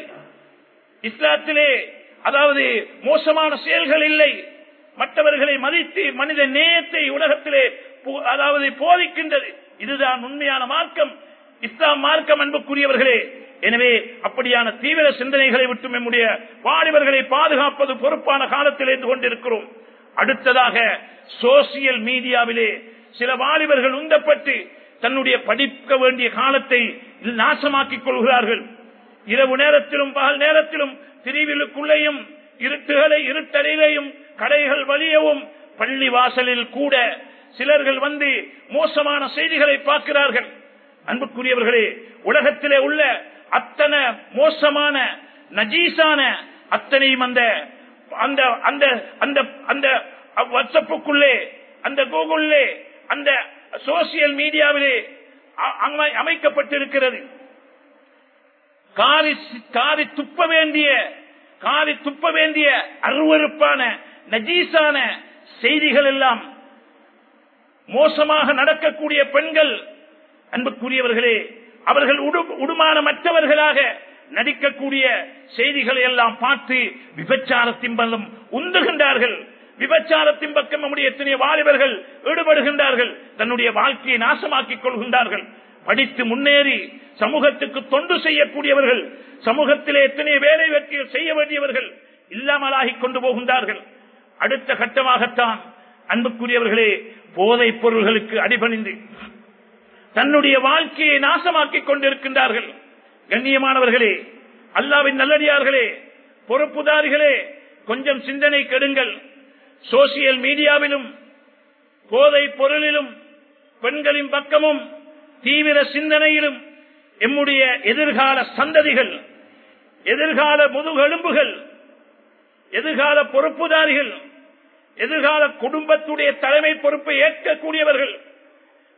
[SPEAKER 1] இஸ்லாத்திலே அதாவது மோசமான செயல்கள் இல்லை, மற்றவர்களை மதித்து மனித நேயத்தை உலகத்திலே அதாவது போதிக்கின்றது. இதுதான் உண்மையான மார்க்கம், இஸ்லாம் மார்க்கம். அன்புக்குரியவர்களே, எனவே அப்படியான தீவிர சிந்தனைகளை விட்டு நம்முடைய வாலிபர்களை பாதுகாப்பது பொறுப்பான காலத்தில் இருந்து கொண்டிருக்கிறோம். அடுத்ததாக சோசியல் மீடியாவிலே சில வாலிபர்கள் உந்தப்பட்டு தன்னுடைய படிக்க வேண்டிய காலத்தை நாசமாக்கிக் கொள்கிறார்கள். இரவு நேரத்திலும் பகல் நேரத்திலும் திரிவிலுக்குள்ளேயும் இருட்டுகளை இருட்டறையிலையும் கடைகள் வலியவும் பள்ளி வாசலில் கூட சிலர்கள் வந்து மோசமான செய்திகளை பார்க்கிறார்கள். அன்புக்குரியவர்களே, உலகத்திலே உள்ள அத்தனை மோசமான நஜீசான அத்தனையும் அந்த அந்த அந்த அந்த அந்த வாட்ஸ்அப்புக்குள்ளே, அந்த கூகுளே, அந்த சோசியல் மீடியாவிலே அமைக்கப்பட்டிருக்கிறது. காரி காரி துப்ப வேண்டிய காரி துப்ப வேண்டிய அருவருப்பான நஜீசான செய்திகள் எல்லாம், மோசமாக நடக்கக்கூடிய பெண்கள், அன்புக்குரியவர்களே, அவர்கள் உடுமானமற்றவர்களாக நடிக்கக்கூடிய செய்திகளை எல்லாம் பார்த்து விபச்சாரத்தின் பக்கம் உந்துகின்றார்கள். விபச்சாரத்தின் பக்கம் நம்முடைய எத்தனை வாலிபர்கள் ஈடுபடுகின்றார்கள், தன்னுடைய வாழ்க்கையை நாசமாக்கிக் கொள்கின்றார்கள். படித்து முன்னேறி சமூகத்துக்கு தொண்டு செய்யக்கூடியவர்கள், சமூகத்திலே எத்தனை வேலை வெற்றிகள் செய்ய வேண்டியவர்கள் இல்லாமலாகி கொண்டு போகின்றார்கள். அடுத்த கட்டமாகத்தான் அன்புக்குரியவர்களே, போதைப் பொருள்களுக்கு அடிபணிந்து தன்னுடைய வாழ்க்கையை நாசமாக்கிக் கொண்டிருக்கின்றார்கள். கண்ணியமானவர்களே, அல்லாஹ்வின் நல்லடியார்களே, பொறுப்புதாரிகளே, கொஞ்சம் சிந்தனை கெடுங்கள். சோசியல் மீடியாவிலும் போதைப் பொருளிலும் பெண்களின் பக்கமும் தீவிர சிந்தனையிலும் எம்முடைய எதிர்கால சந்ததிகள், எதிர்கால முதுகெலும்புகள், எதிர்கால பொறுப்புதாரிகள், எதிர்கால குடும்பத்துடைய தலைமை பொறுப்பை ஏற்கக்கூடியவர்கள்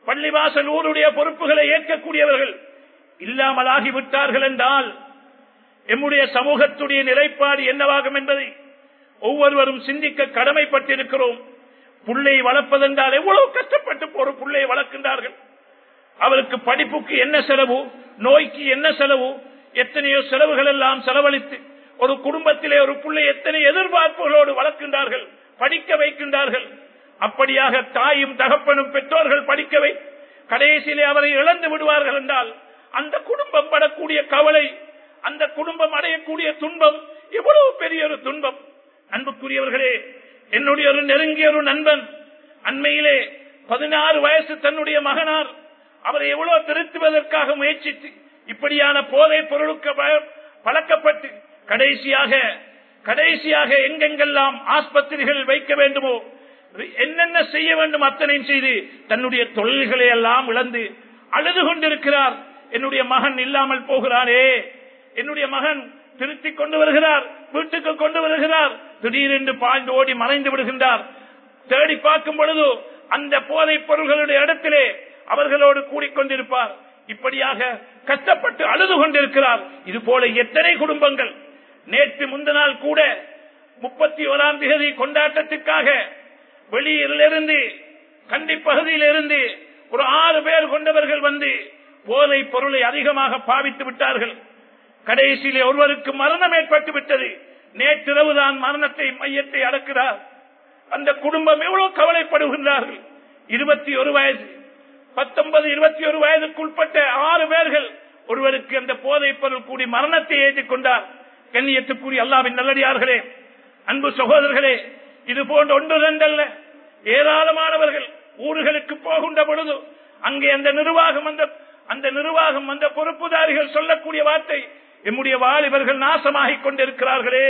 [SPEAKER 1] பள்ளிவாசல் ஊருடைய பொறுப்புகளை ஏற்கக்கூடியவர்கள் இல்லாமல் ஆகிவிட்டார்கள் என்றால் எம்முடைய சமூகத்துடைய நிலைப்பாடு என்னவாகும் என்பதை ஒவ்வொருவரும் சிந்திக்க கடமைப்பட்டிருக்கிறோம். புள்ளை வளர்ப்பதென்றால் எவ்வளவு கஷ்டப்பட்டு ஒரு புள்ளையை வளர்க்கின்றார்கள். அவருக்கு படிப்புக்கு என்ன செலவு, நோய்க்கு என்ன செலவு, எத்தனையோ செலவுகள் எல்லாம் செலவழித்து ஒரு குடும்பத்திலே ஒரு புள்ளை எத்தனை எதிர்பார்ப்புகளோடு வளர்க்கின்றார்கள், படிக்க வைக்கின்றார்கள். அப்படியாக தாயும் தகப்பனும் பெற்றோர்கள் படிக்கவை கடைசியிலே அவரை இழந்து விடுவார்கள் என்றால் அந்த குடும்பம் படக்கூடிய கவலை, அந்த குடும்பம் அடையக்கூடிய துன்பம் எவ்வளவு பெரிய ஒரு துன்பம். அன்புக்குரியவர்களே, என்னுடைய ஒரு நெருங்கிய ஒரு நண்பன் அண்மையிலே பதினாறு வயசு தன்னுடைய மகனார் அவரை எவ்வளவு திருத்துவதற்காக முயற்சித்து இப்படியான போதை பொருளுக்கு பழக்கப்பட்டு கடைசியாக கடைசியாக எங்கெங்கெல்லாம் ஆஸ்பத்திரிகள் வைக்க வேண்டுமோ என்னென்ன செய்ய வேண்டும் அத்தனையும் செய்து தன்னுடைய தொழில்களை எல்லாம் இழந்து அழுது கொண்டிருக்கிறார். என்னுடைய மகன் இல்லாமல் போகிறாரே, என்னுடைய மகன் திருத்திக் கொண்டு வருகிறார், வீட்டுக்கு கொண்டு வருகிறார், திடீரென்று பாய்ந்து ஓடி மறைந்து விடுகின்றார். தேடி பார்க்கும் பொழுது அந்த போதைப் பொருள்களுடைய இடத்திலே அவர்களோடு கூடிக்கொண்டிருப்பார். இப்படியாக கஷ்டப்பட்டு அழுது கொண்டிருக்கிறார். இது போல எத்தனை குடும்பங்கள். நேற்று முந்தநாள் கூட முப்பத்தி ஓராம் தேதி கொண்டாட்டத்திற்காக வெளியிலிருந்து கண்டி பகுதியிலிருந்து ஒரு ஆறு பேர் கொண்டவர்கள் வந்து போதைப் பொருளை அதிகமாக பாவித்து விட்டார்கள். கடைசியிலே ஒருவருக்கு மரணம் ஏற்பட்டு விட்டது. நேற்றிரவுதான் மரணத்தை மையத்தை அடக்கிறார். அந்த குடும்பம் எவ்வளவு கவலைப்படுகின்றார்கள். இருபத்தி ஒரு வயது பத்தொன்பது இருபத்தி ஒரு வயதுக்குட்பட்ட ஆறு பேர்கள் ஒருவருக்கு அந்த போதைப் பொருள் கூடி மரணத்தை ஏற்றிக் கொண்டார். கண்ணியத்துக்குரிய அல்லாஹ்வின் நல்லடியார்களே, அன்பு சகோதரர்களே, இது போன்ற ஒன்று ரெண்டல்ல ஏராளமானவர்கள் ஊர்களுக்கு போகின்ற பொழுது அங்கே அந்த நிர்வாகம் அந்த அந்த நிர்வாகம் அந்த பொறுப்புதாரிகள் சொல்லக்கூடிய வார்த்தை, எம்முடைய வாலிபர்கள் நாசமாகிக் கொண்டிருக்கிறார்களே.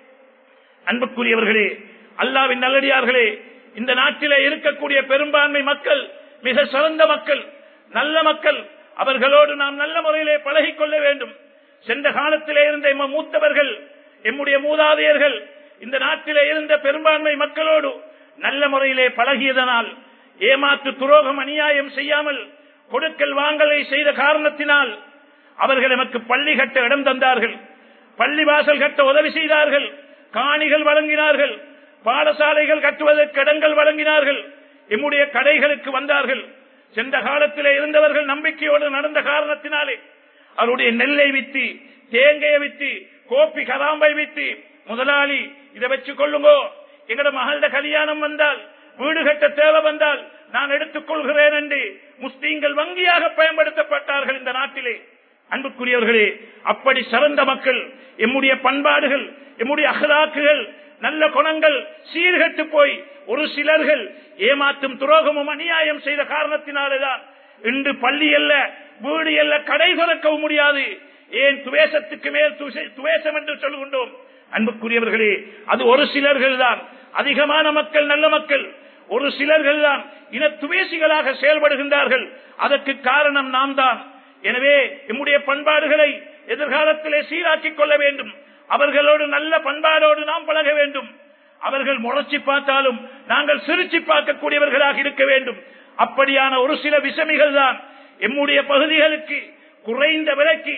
[SPEAKER 1] அன்புக்குரியவர்களே, அல்லாஹ்வின் நல்லடியார்களே, இந்த நாட்டிலே இருக்கக்கூடிய பெரும்பான்மை மக்கள் மிக சிறந்த மக்கள், நல்ல மக்கள். அவர்களோடு நாம் நல்ல முறையிலே பழகிக் கொள்ள வேண்டும். சென்ற காலத்திலே இருந்த எம் மூத்தவர்கள், எம்முடைய மூதாதையர்கள் இந்த நாட்டிலே இருந்த பெரும்பான்மை மக்களோடு நல்ல முறையிலே பழகியதனால், ஏமாற்று துரோகம் அநியாயம் செய்யாமல் கொடுக்கல் வாங்கலை செய்த காரணத்தினால் அவர்கள் எமக்கு பள்ளி கட்ட இடம் தந்தார்கள், பள்ளி வாசல் கட்ட உதவி செய்தார்கள், காணிகள் வழங்கினார்கள், பாடசாலைகள் கட்டுவதற்கு இடங்கள் வழங்கினார்கள், எம்முடைய கடைகளுக்கு வந்தார்கள். சென்ற காலத்திலே இருந்தவர்கள் நம்பிக்கையோடு நடந்த காரணத்தினாலே அவருடைய நெல்லை வித்து, தேங்கையை வித்து, கோப்பி கராம்பை வித்து, முதலாளி இதை வச்சு கொள்ளுங்கோ, எங்கட மகள கல்யாணம் வந்தால், வீடு கட்ட தேவை வந்தால் நான் எடுத்துக் கொள்கிறேன் என்று முஸ்லீம்கள் வங்கியாக பயன்படுத்தப்பட்டார்கள் இந்த நாட்டிலே. அன்புக்குரியவர்களே, அப்படி சிறந்த மக்கள், எம்முடைய பண்பாடுகள், எம்முடைய அகலாக்குகள், நல்ல குணங்கள் சீர்கட்டு போய் ஒரு சிலர்கள் ஏமாற்றும் துரோகமும் அநியாயம் செய்த காரணத்தினாலேதான் இன்று பள்ளி அல்ல, வீடு அல்ல, கடை திறக்கவும் முடியாது. ஏன் துவேஷத்துக்கு மேல் துவேஷம் என்று சொல்லுகின்றோம். அன்புக்குரியவர்களே, அது ஒரு சிலர்கள் தான். அதிகமான மக்கள் நல்ல மக்கள், ஒரு சிலர்கள் தான் இன துவேசிகளாக செயல்படுகின்றார்கள். அதற்கு காரணம் நாம் தான். எனவே நம்முடைய பண்பாடுகளை எதிர்காலத்திலே சீராக்கிக் கொள்ள வேண்டும். அவர்களோடு நல்ல பண்பாடோடு நாம் பழக வேண்டும். அவர்கள் முறைச்சி பார்த்தாலும் நாங்கள் சிரிச்சு பார்க்கக்கூடியவர்களாக இருக்க வேண்டும். அப்படியான ஒரு சில விஷமிகள் தான் எம்முடைய பகுதிகளுக்கு குறைந்த விலைக்கு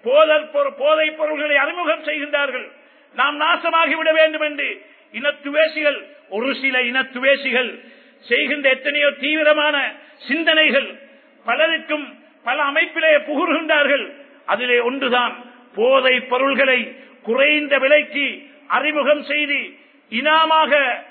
[SPEAKER 1] போதைப் பொருள்களை அறிமுகம் செய்கின்றார்கள். நாம் நாசமாகிவிட வேண்டும் என்று இனத்துவேசிகள், ஒரு சில இனத்துவேசிகள் செய்கின்ற எத்தனையோ தீவிரமான சிந்தனைகள் பலருக்கும் பல அமைப்பிலே புகுகின்றார்கள். அதிலே ஒன்றுதான் போதைப் பொருள்களை குறைந்த விலைக்கு அறிமுகம் செய்து இனாமாக,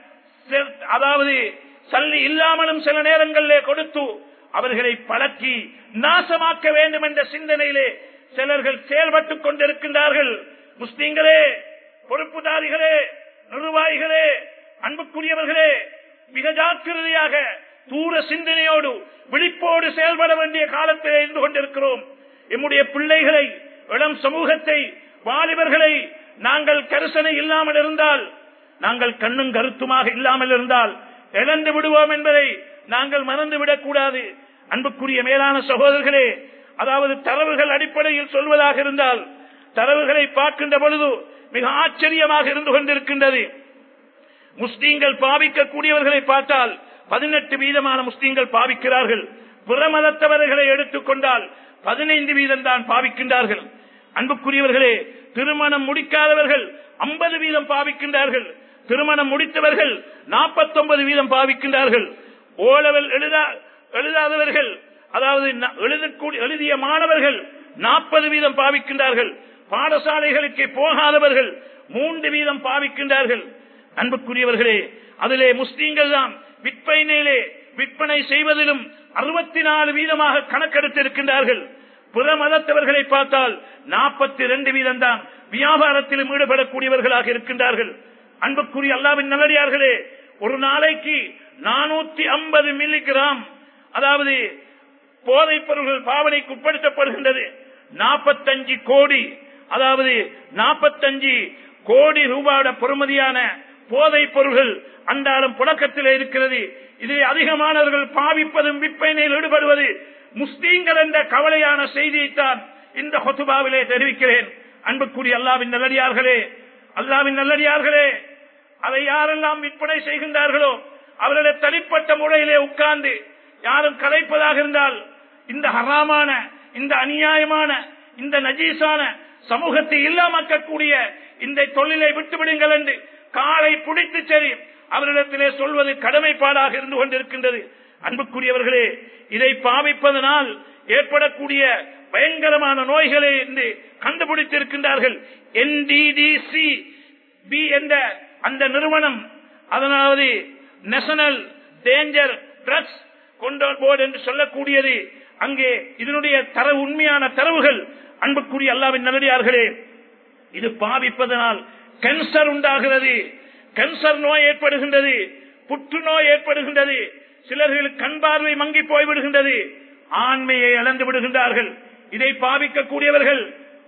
[SPEAKER 1] அதாவது சல்லி இல்லாமலும் சில நேரங்களிலே கொடுத்து அவர்களை பழக்கி நாசமாக்க வேண்டும் என்ற சிந்தனையிலே சிலர்கள் செயல்பட்டுக் கொண்டிருக்கின்றார்கள். முஸ்லிம்களே, பொறுப்புதாரிகளே, நிர்வாகிகளே, அன்புக்குரியவர்களே, மிக ஜாக்கிரதையாக தூர சிந்தனையோடு விழிப்போடு செயல்பட வேண்டிய காலத்தில் இருந்து கொண்டிருக்கிறோம். எம்முடைய பிள்ளைகளை, இளம் சமூகத்தை, வாலிபர்களை நாங்கள் கரிசனை இல்லாமல் இருந்தால், நாங்கள் கண்ணும் கருத்துமாக இல்லாமல் இருந்தால் இழந்து விடுவோம் என்பதை நாங்கள் மறந்துவிடக் கூடாது. அன்புக்குரிய மேலான சகோதரர்களே, அதாவது தரவுகள் அடிப்படையில் சொல்வதாக இருந்தால், தரவுகளை பார்க்கின்ற பொழுது மிக ஆச்சரியமாக இருந்து கொண்டிருக்கின்றது. முஸ்லீம்கள் பாவிக்கக்கூடியவர்களை பார்த்தால் பதினெட்டு வீதமான முஸ்லீம்கள் பாவிக்கிறார்கள். புறமதத்தவர்களை எடுத்துக்கொண்டால் பதினைந்து வீதம் தான் பாவிக்கின்றார்கள். அன்புக்குரியவர்களே, திருமணம் முடிக்காதவர்கள் ஐம்பது வீதம் பாவிக்கின்றார்கள். திருமணம் முடித்தவர்கள் நாற்பத்தி ஒன்பது வீதம் பாவிக்கின்றார்கள். ஓலவல் எழுதாதவர்கள், அதாவது எழுதக்கூடிய எழுதிய மாணவர்கள் நாற்பது வீதம் பாவிக்கின்றார்கள். பாடசாலைகளுக்கு போகாதவர்கள் மூன்று வீதம் பாவிக்கின்றார்கள். அன்புக்குரியவர்களே, அதிலே முஸ்லீம்கள் தான் விற்பனையிலே விற்பனை செய்வதிலும் அறுபத்தி நாலு வீதமாக கணக்கெடுத்திருக்கின்றார்கள். புற மதத்தவர்களை பார்த்தால் நாற்பத்தி இரண்டு வீதம் தான் வியாபாரத்திலும் ஈடுபடக்கூடியவர்களாக இருக்கின்றார்கள். அன்புக்குரிய அல்லாஹ்வின் நல்லடியார்களே, ஒரு நாளைக்கு நானூத்தி ஐம்பது மில்லிகிராம் அதாவது போதைப் பொருள்கள் பாவனைக்கு உட்படுத்தப்படுகின்றது. நாற்பத்தஞ்சு கோடி அதாவது நாற்பத்தஞ்சு கோடி ரூபாயோட பொறுமதியான போதைப் பொருள்கள் அன்றாடம் புழக்கத்தில் இருக்கிறது. இதில் அதிகமானவர்கள் பாவிப்பதும் விற்பனையில் ஈடுபடுவது முஸ்லீம்கள் என்ற கவலையான செய்தியைத்தான் இந்த ஹுதுபாவிலே தெரிவிக்கிறேன். அன்புக்குரிய அல்லாஹ்வின் நல்லடியார்களே, அல்லாஹ்வின் நல்லடியார்களே, அதை யாரெல்லாம் விற்பனை செய்கின்றார்களோ அவர்களை தனிப்பட்ட முறையிலே உட்கார்ந்து யாரும் கலைப்பதாக இருந்தால் இந்த ஹராமான, இந்த அநியாயமான, இந்த நஜீசான சமூகத்தை இல்லாமக்கக்கூடிய இந்த தொழிலை விட்டுவிடுங்கள் என்று காலை பிடித்து சரி அவரிடத்திலே சொல்வது கடமைப்பாடாக இருந்து கொண்டிருக்கின்றது. அன்புக்குரியவர்களே, இதை பாவிப்பதனால் ஏற்படக்கூடிய பயங்கரமான நோய்களை என்று கண்டுபிடித்திருக்கின்றார்கள். N D D C B என்ற அந்த நிறுவனம், அதாவது national danger drugs control board என்று சொல்லக்கூடியது, அங்கே இதனுடைய தரவு உண்மையான தரவுகள். அன்புக்குரிய அல்லாஹ்வின் நல்லடியார்களே, இது பாவிப்பதனால் கேன்சர் உண்டாகிறது, கேன்சர் நோய் ஏற்படுகின்றது, புற்றுநோய் ஏற்படுகின்றது, சிலர்களுக்கு கண் பார்வை மங்கி போய்விடுகின்றது, ஆண்மையை இழந்து விடுகின்றார்கள். இதை பாவிக்கக்கூடியவர்கள்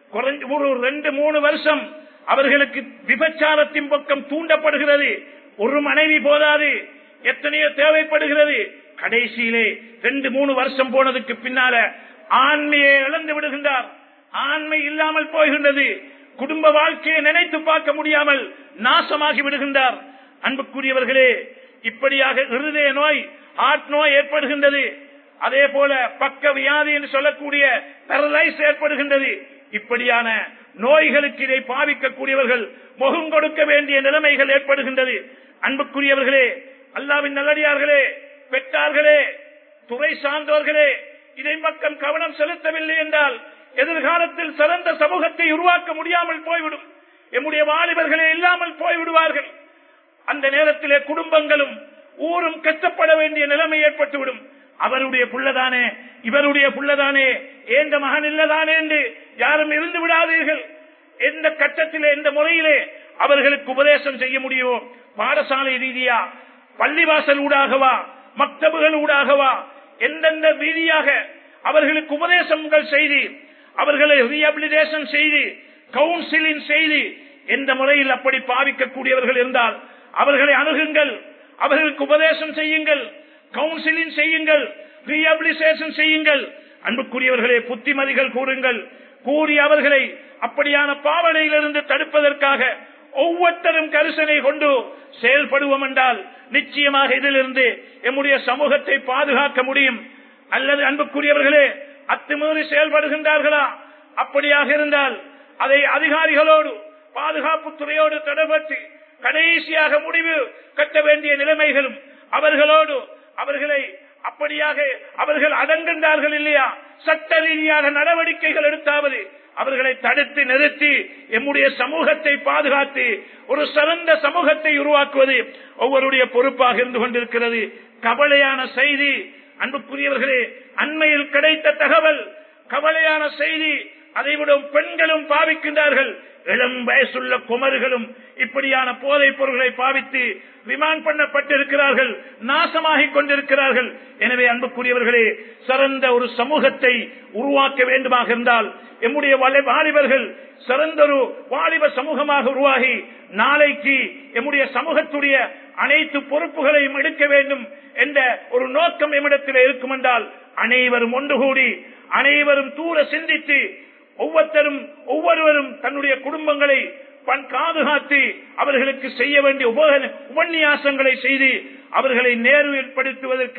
[SPEAKER 1] ஒரு ரெண்டு மூணு வருஷம் அவர்களுக்கு விபச்சாரத்தின் பக்கம் தூண்டப்படுகிறது. ஒரு மனைவி போதாது, எத்தனையோ தேவைப்படுகிறது. கடைசியிலே ரெண்டு மூணு வருஷம் போனதுக்கு பின்னால ஆண்மையை இழந்து விடுகின்றார். ஆண்மை இல்லாமல் போகின்றது. குடும்ப வாழ்க்கையை நினைத்து பார்க்க முடியாமல் நாசமாகி விடுகின்றார். அன்புக்குரியவர்களே, இப்படியாக இருதய நோய், ஹார்ட் நோய் ஏற்படுகின்றது. அதே போல பக்க வியாதி என்று சொல்லக்கூடிய பேரலைஸ் ஏற்படுகின்றது. இப்படியான நோய்களுக்கு இதை பாவிக்கக்கூடியவர்கள் முகம் கொடுக்க வேண்டிய நிலைமைகள் ஏற்படுகின்றது. அன்புக்குரியவர்களே, அல்லாஹ்வின் நல்லடியார்களே, பெற்றார்களே, துறை சார்ந்தவர்களே, இதை பக்கம் கவனம் செலுத்தவில்லை என்றால் எதிர்காலத்தில் சிறந்த சமூகத்தை உருவாக்க முடியாமல் போய்விடும். எம்முடைய வாலிபர்களே இல்லாமல் போய்விடுவார்கள். அந்த நேரத்திலே குடும்பங்களும் ஊரும் கஷ்டப்பட வேண்டிய நிலைமை ஏற்பட்டுவிடும். அவருடைய புள்ளதானே, இவருடைய புள்ளதானே, ஏந்த மகன் இல்லதானே என்று யாரும் இருந்து விடாதீர்கள். எந்த கட்டத்திலே, எந்த முறையிலே அவர்களுக்கு உபதேசம் செய்ய முடியுமோ, பாடசாலை ரீதியா, பள்ளிவாசல் ஊடாகவா, மக்தபுகள் ஊடாகவா, எந்தெந்த ரீதியாக அவர்களுக்கு உபதேசங்கள் செய்து, அவர்களை ரீஹபிலிடேஷன் செய்து, கவுன்சிலிங் செய்து, எந்த முறையில் அப்படி பாவிக்கக்கூடியவர்கள் இருந்தால் அவர்களை அணுகுங்கள், அவர்களுக்கு உபதேசம் செய்யுங்கள், கவுன்சிலிங் செய்யுங்கள், ரீஹபிலிடேஷன் செய்யுங்கள். அன்புக்குரியவர்களே, புத்திமதிகள் கூறுங்கள். கூறி அவர்களை அப்படியான பாவனையிலிருந்து தடுப்பதற்காக ஒவ்வொருத்தரும் கரிசனை கொண்டு செயல்படுவோம் என்றால் நிச்சயமாக இதிலிருந்து எம்முடைய சமூகத்தை பாதுகாக்க முடியும். அல்லது அன்புக்குரியவர்களே, அத்துமீறி செயல்படுகின்றார்களா? அப்படியாக இருந்தால் அதை அதிகாரிகளோடு, பாதுகாப்பு துறையோடு தொடர்பட்டு கடைசியாக முடிவு கட்ட வேண்டிய நிலைமைகளும் அவர்களோடு அவர்களை அப்படியாக அவர்கள் அடங்குகின்றார்கள் இல்லையா, சட்ட ரீதியாக நடவடிக்கைகள் எடுத்தாவது அவர்களை தடுத்து நிறுத்தி எம்முடைய சமூகத்தை பாதுகாத்து ஒரு சிறந்த சமூகத்தை உருவாக்குவது ஒவ்வொருடைய பொறுப்பாக இருந்து கொண்டிருக்கிறது. கவலையான செய்தி அன்புக்குரியவர்களே, அண்மையில் கிடைத்த தகவல், கவலையான செய்தி. அதைவிட பெண்களும் பாவிக்கின்றார்கள். இளம் வயசுள்ள குமர்களும் இப்படியான போதைப் பொருள்களை பாவித்து ரிமாண்ட் பண்ணப்பட்டிருக்கிறார்கள், நாசமாகிக் கொண்டிருக்கிறார்கள். எனவே அன்புக்குரியவர்களே, சிறந்த ஒரு சமூகத்தை உருவாக்க வேண்டுமாக இருந்தால் எம்முடைய வாலிபர்கள் சிறந்த ஒரு வாலிப சமூகமாக உருவாகி நாளைக்கு எம்முடைய சமூகத்துடைய அனைத்து பொறுப்புகளையும் எடுக்க வேண்டும் என்ற ஒரு நோக்கம் எம்மிடத்தில் இருக்கும் என்றால் அனைவரும் ஒன்று கூடி, அனைவரும் தூர சிந்தித்து, ஒவ்வொருத்தரும் ஒவ்வொருவரும் தன்னுடைய குடும்பங்களை பாதுகாத்து அவர்களுக்கு செய்ய வேண்டிய உபன்யாசங்களை செய்து அவர்களை நேர்வப்படுத்துவதற்கு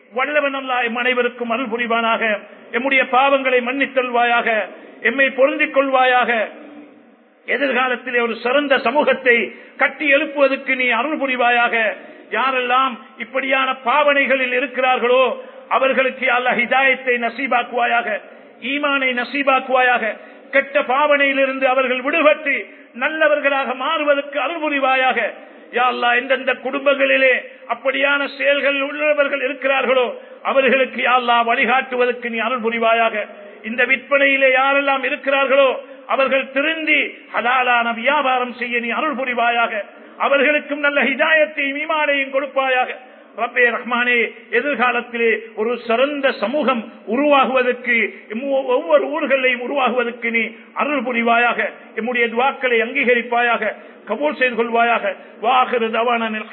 [SPEAKER 1] வல்லவன் அல்லாஹ் எம் அனைவருக்கும் அருள் புரிவானாக. எம்முடைய பாவங்களை மன்னித்தல்வாயாக, எம்மை பொருந்திக் கொள்வாயாக. எதிர்காலத்திலே ஒரு சிறந்த சமூகத்தை கட்டி எழுப்புவதற்கு நீ அருள் புரிவாயாக. யாரெல்லாம் இப்படியான பாவனைகளில் இருக்கிறார்களோ அவர்களுக்கு அல்லாஹ் ஹிதாயத்தை நசீபாக்குவாயாக, ஈமானை நசீபாக்குவாயாக. கெட்ட பாவனையிலிருந்து அவர்கள் விடுபட்டு நல்லவர்களாக மாறுவதற்கு அருள் புரிவாயாக. யா அல்லாஹ் எந்தெந்த குடும்பங்களிலே அப்படியான செயல்கள் உள்ளவர்கள் இருக்கிறார்களோ அவர்களுக்கு யா அல்லாஹ் வழிகாட்டுவதற்கு நீ அருள் புரிவாயாக. இந்த விற்பனையிலே யாரெல்லாம் இருக்கிறார்களோ அவர்கள் திருந்தி ஹலாலான வியாபாரம் செய்ய நீ அருள் புரிவாயாக. அவர்களுக்கும் நல்ல ஹிதாயத்தையும் ஈமானையும் கொடுப்பாயாக. ரப்பே ரஹ்மானே, எதிர்காலத்திலே ஒரு சிறந்த சமூகம் உருவாகுவதற்கு, ஒவ்வொரு ஊர்களையும் உருவாகுவதற்கு நீ அருள் புரிவாயாக. எம்முடைய துஆக்களை அங்கீகரிப்பாயாக, கபூல் செய்து கொள்வாயாக. வாஹிரு தவானா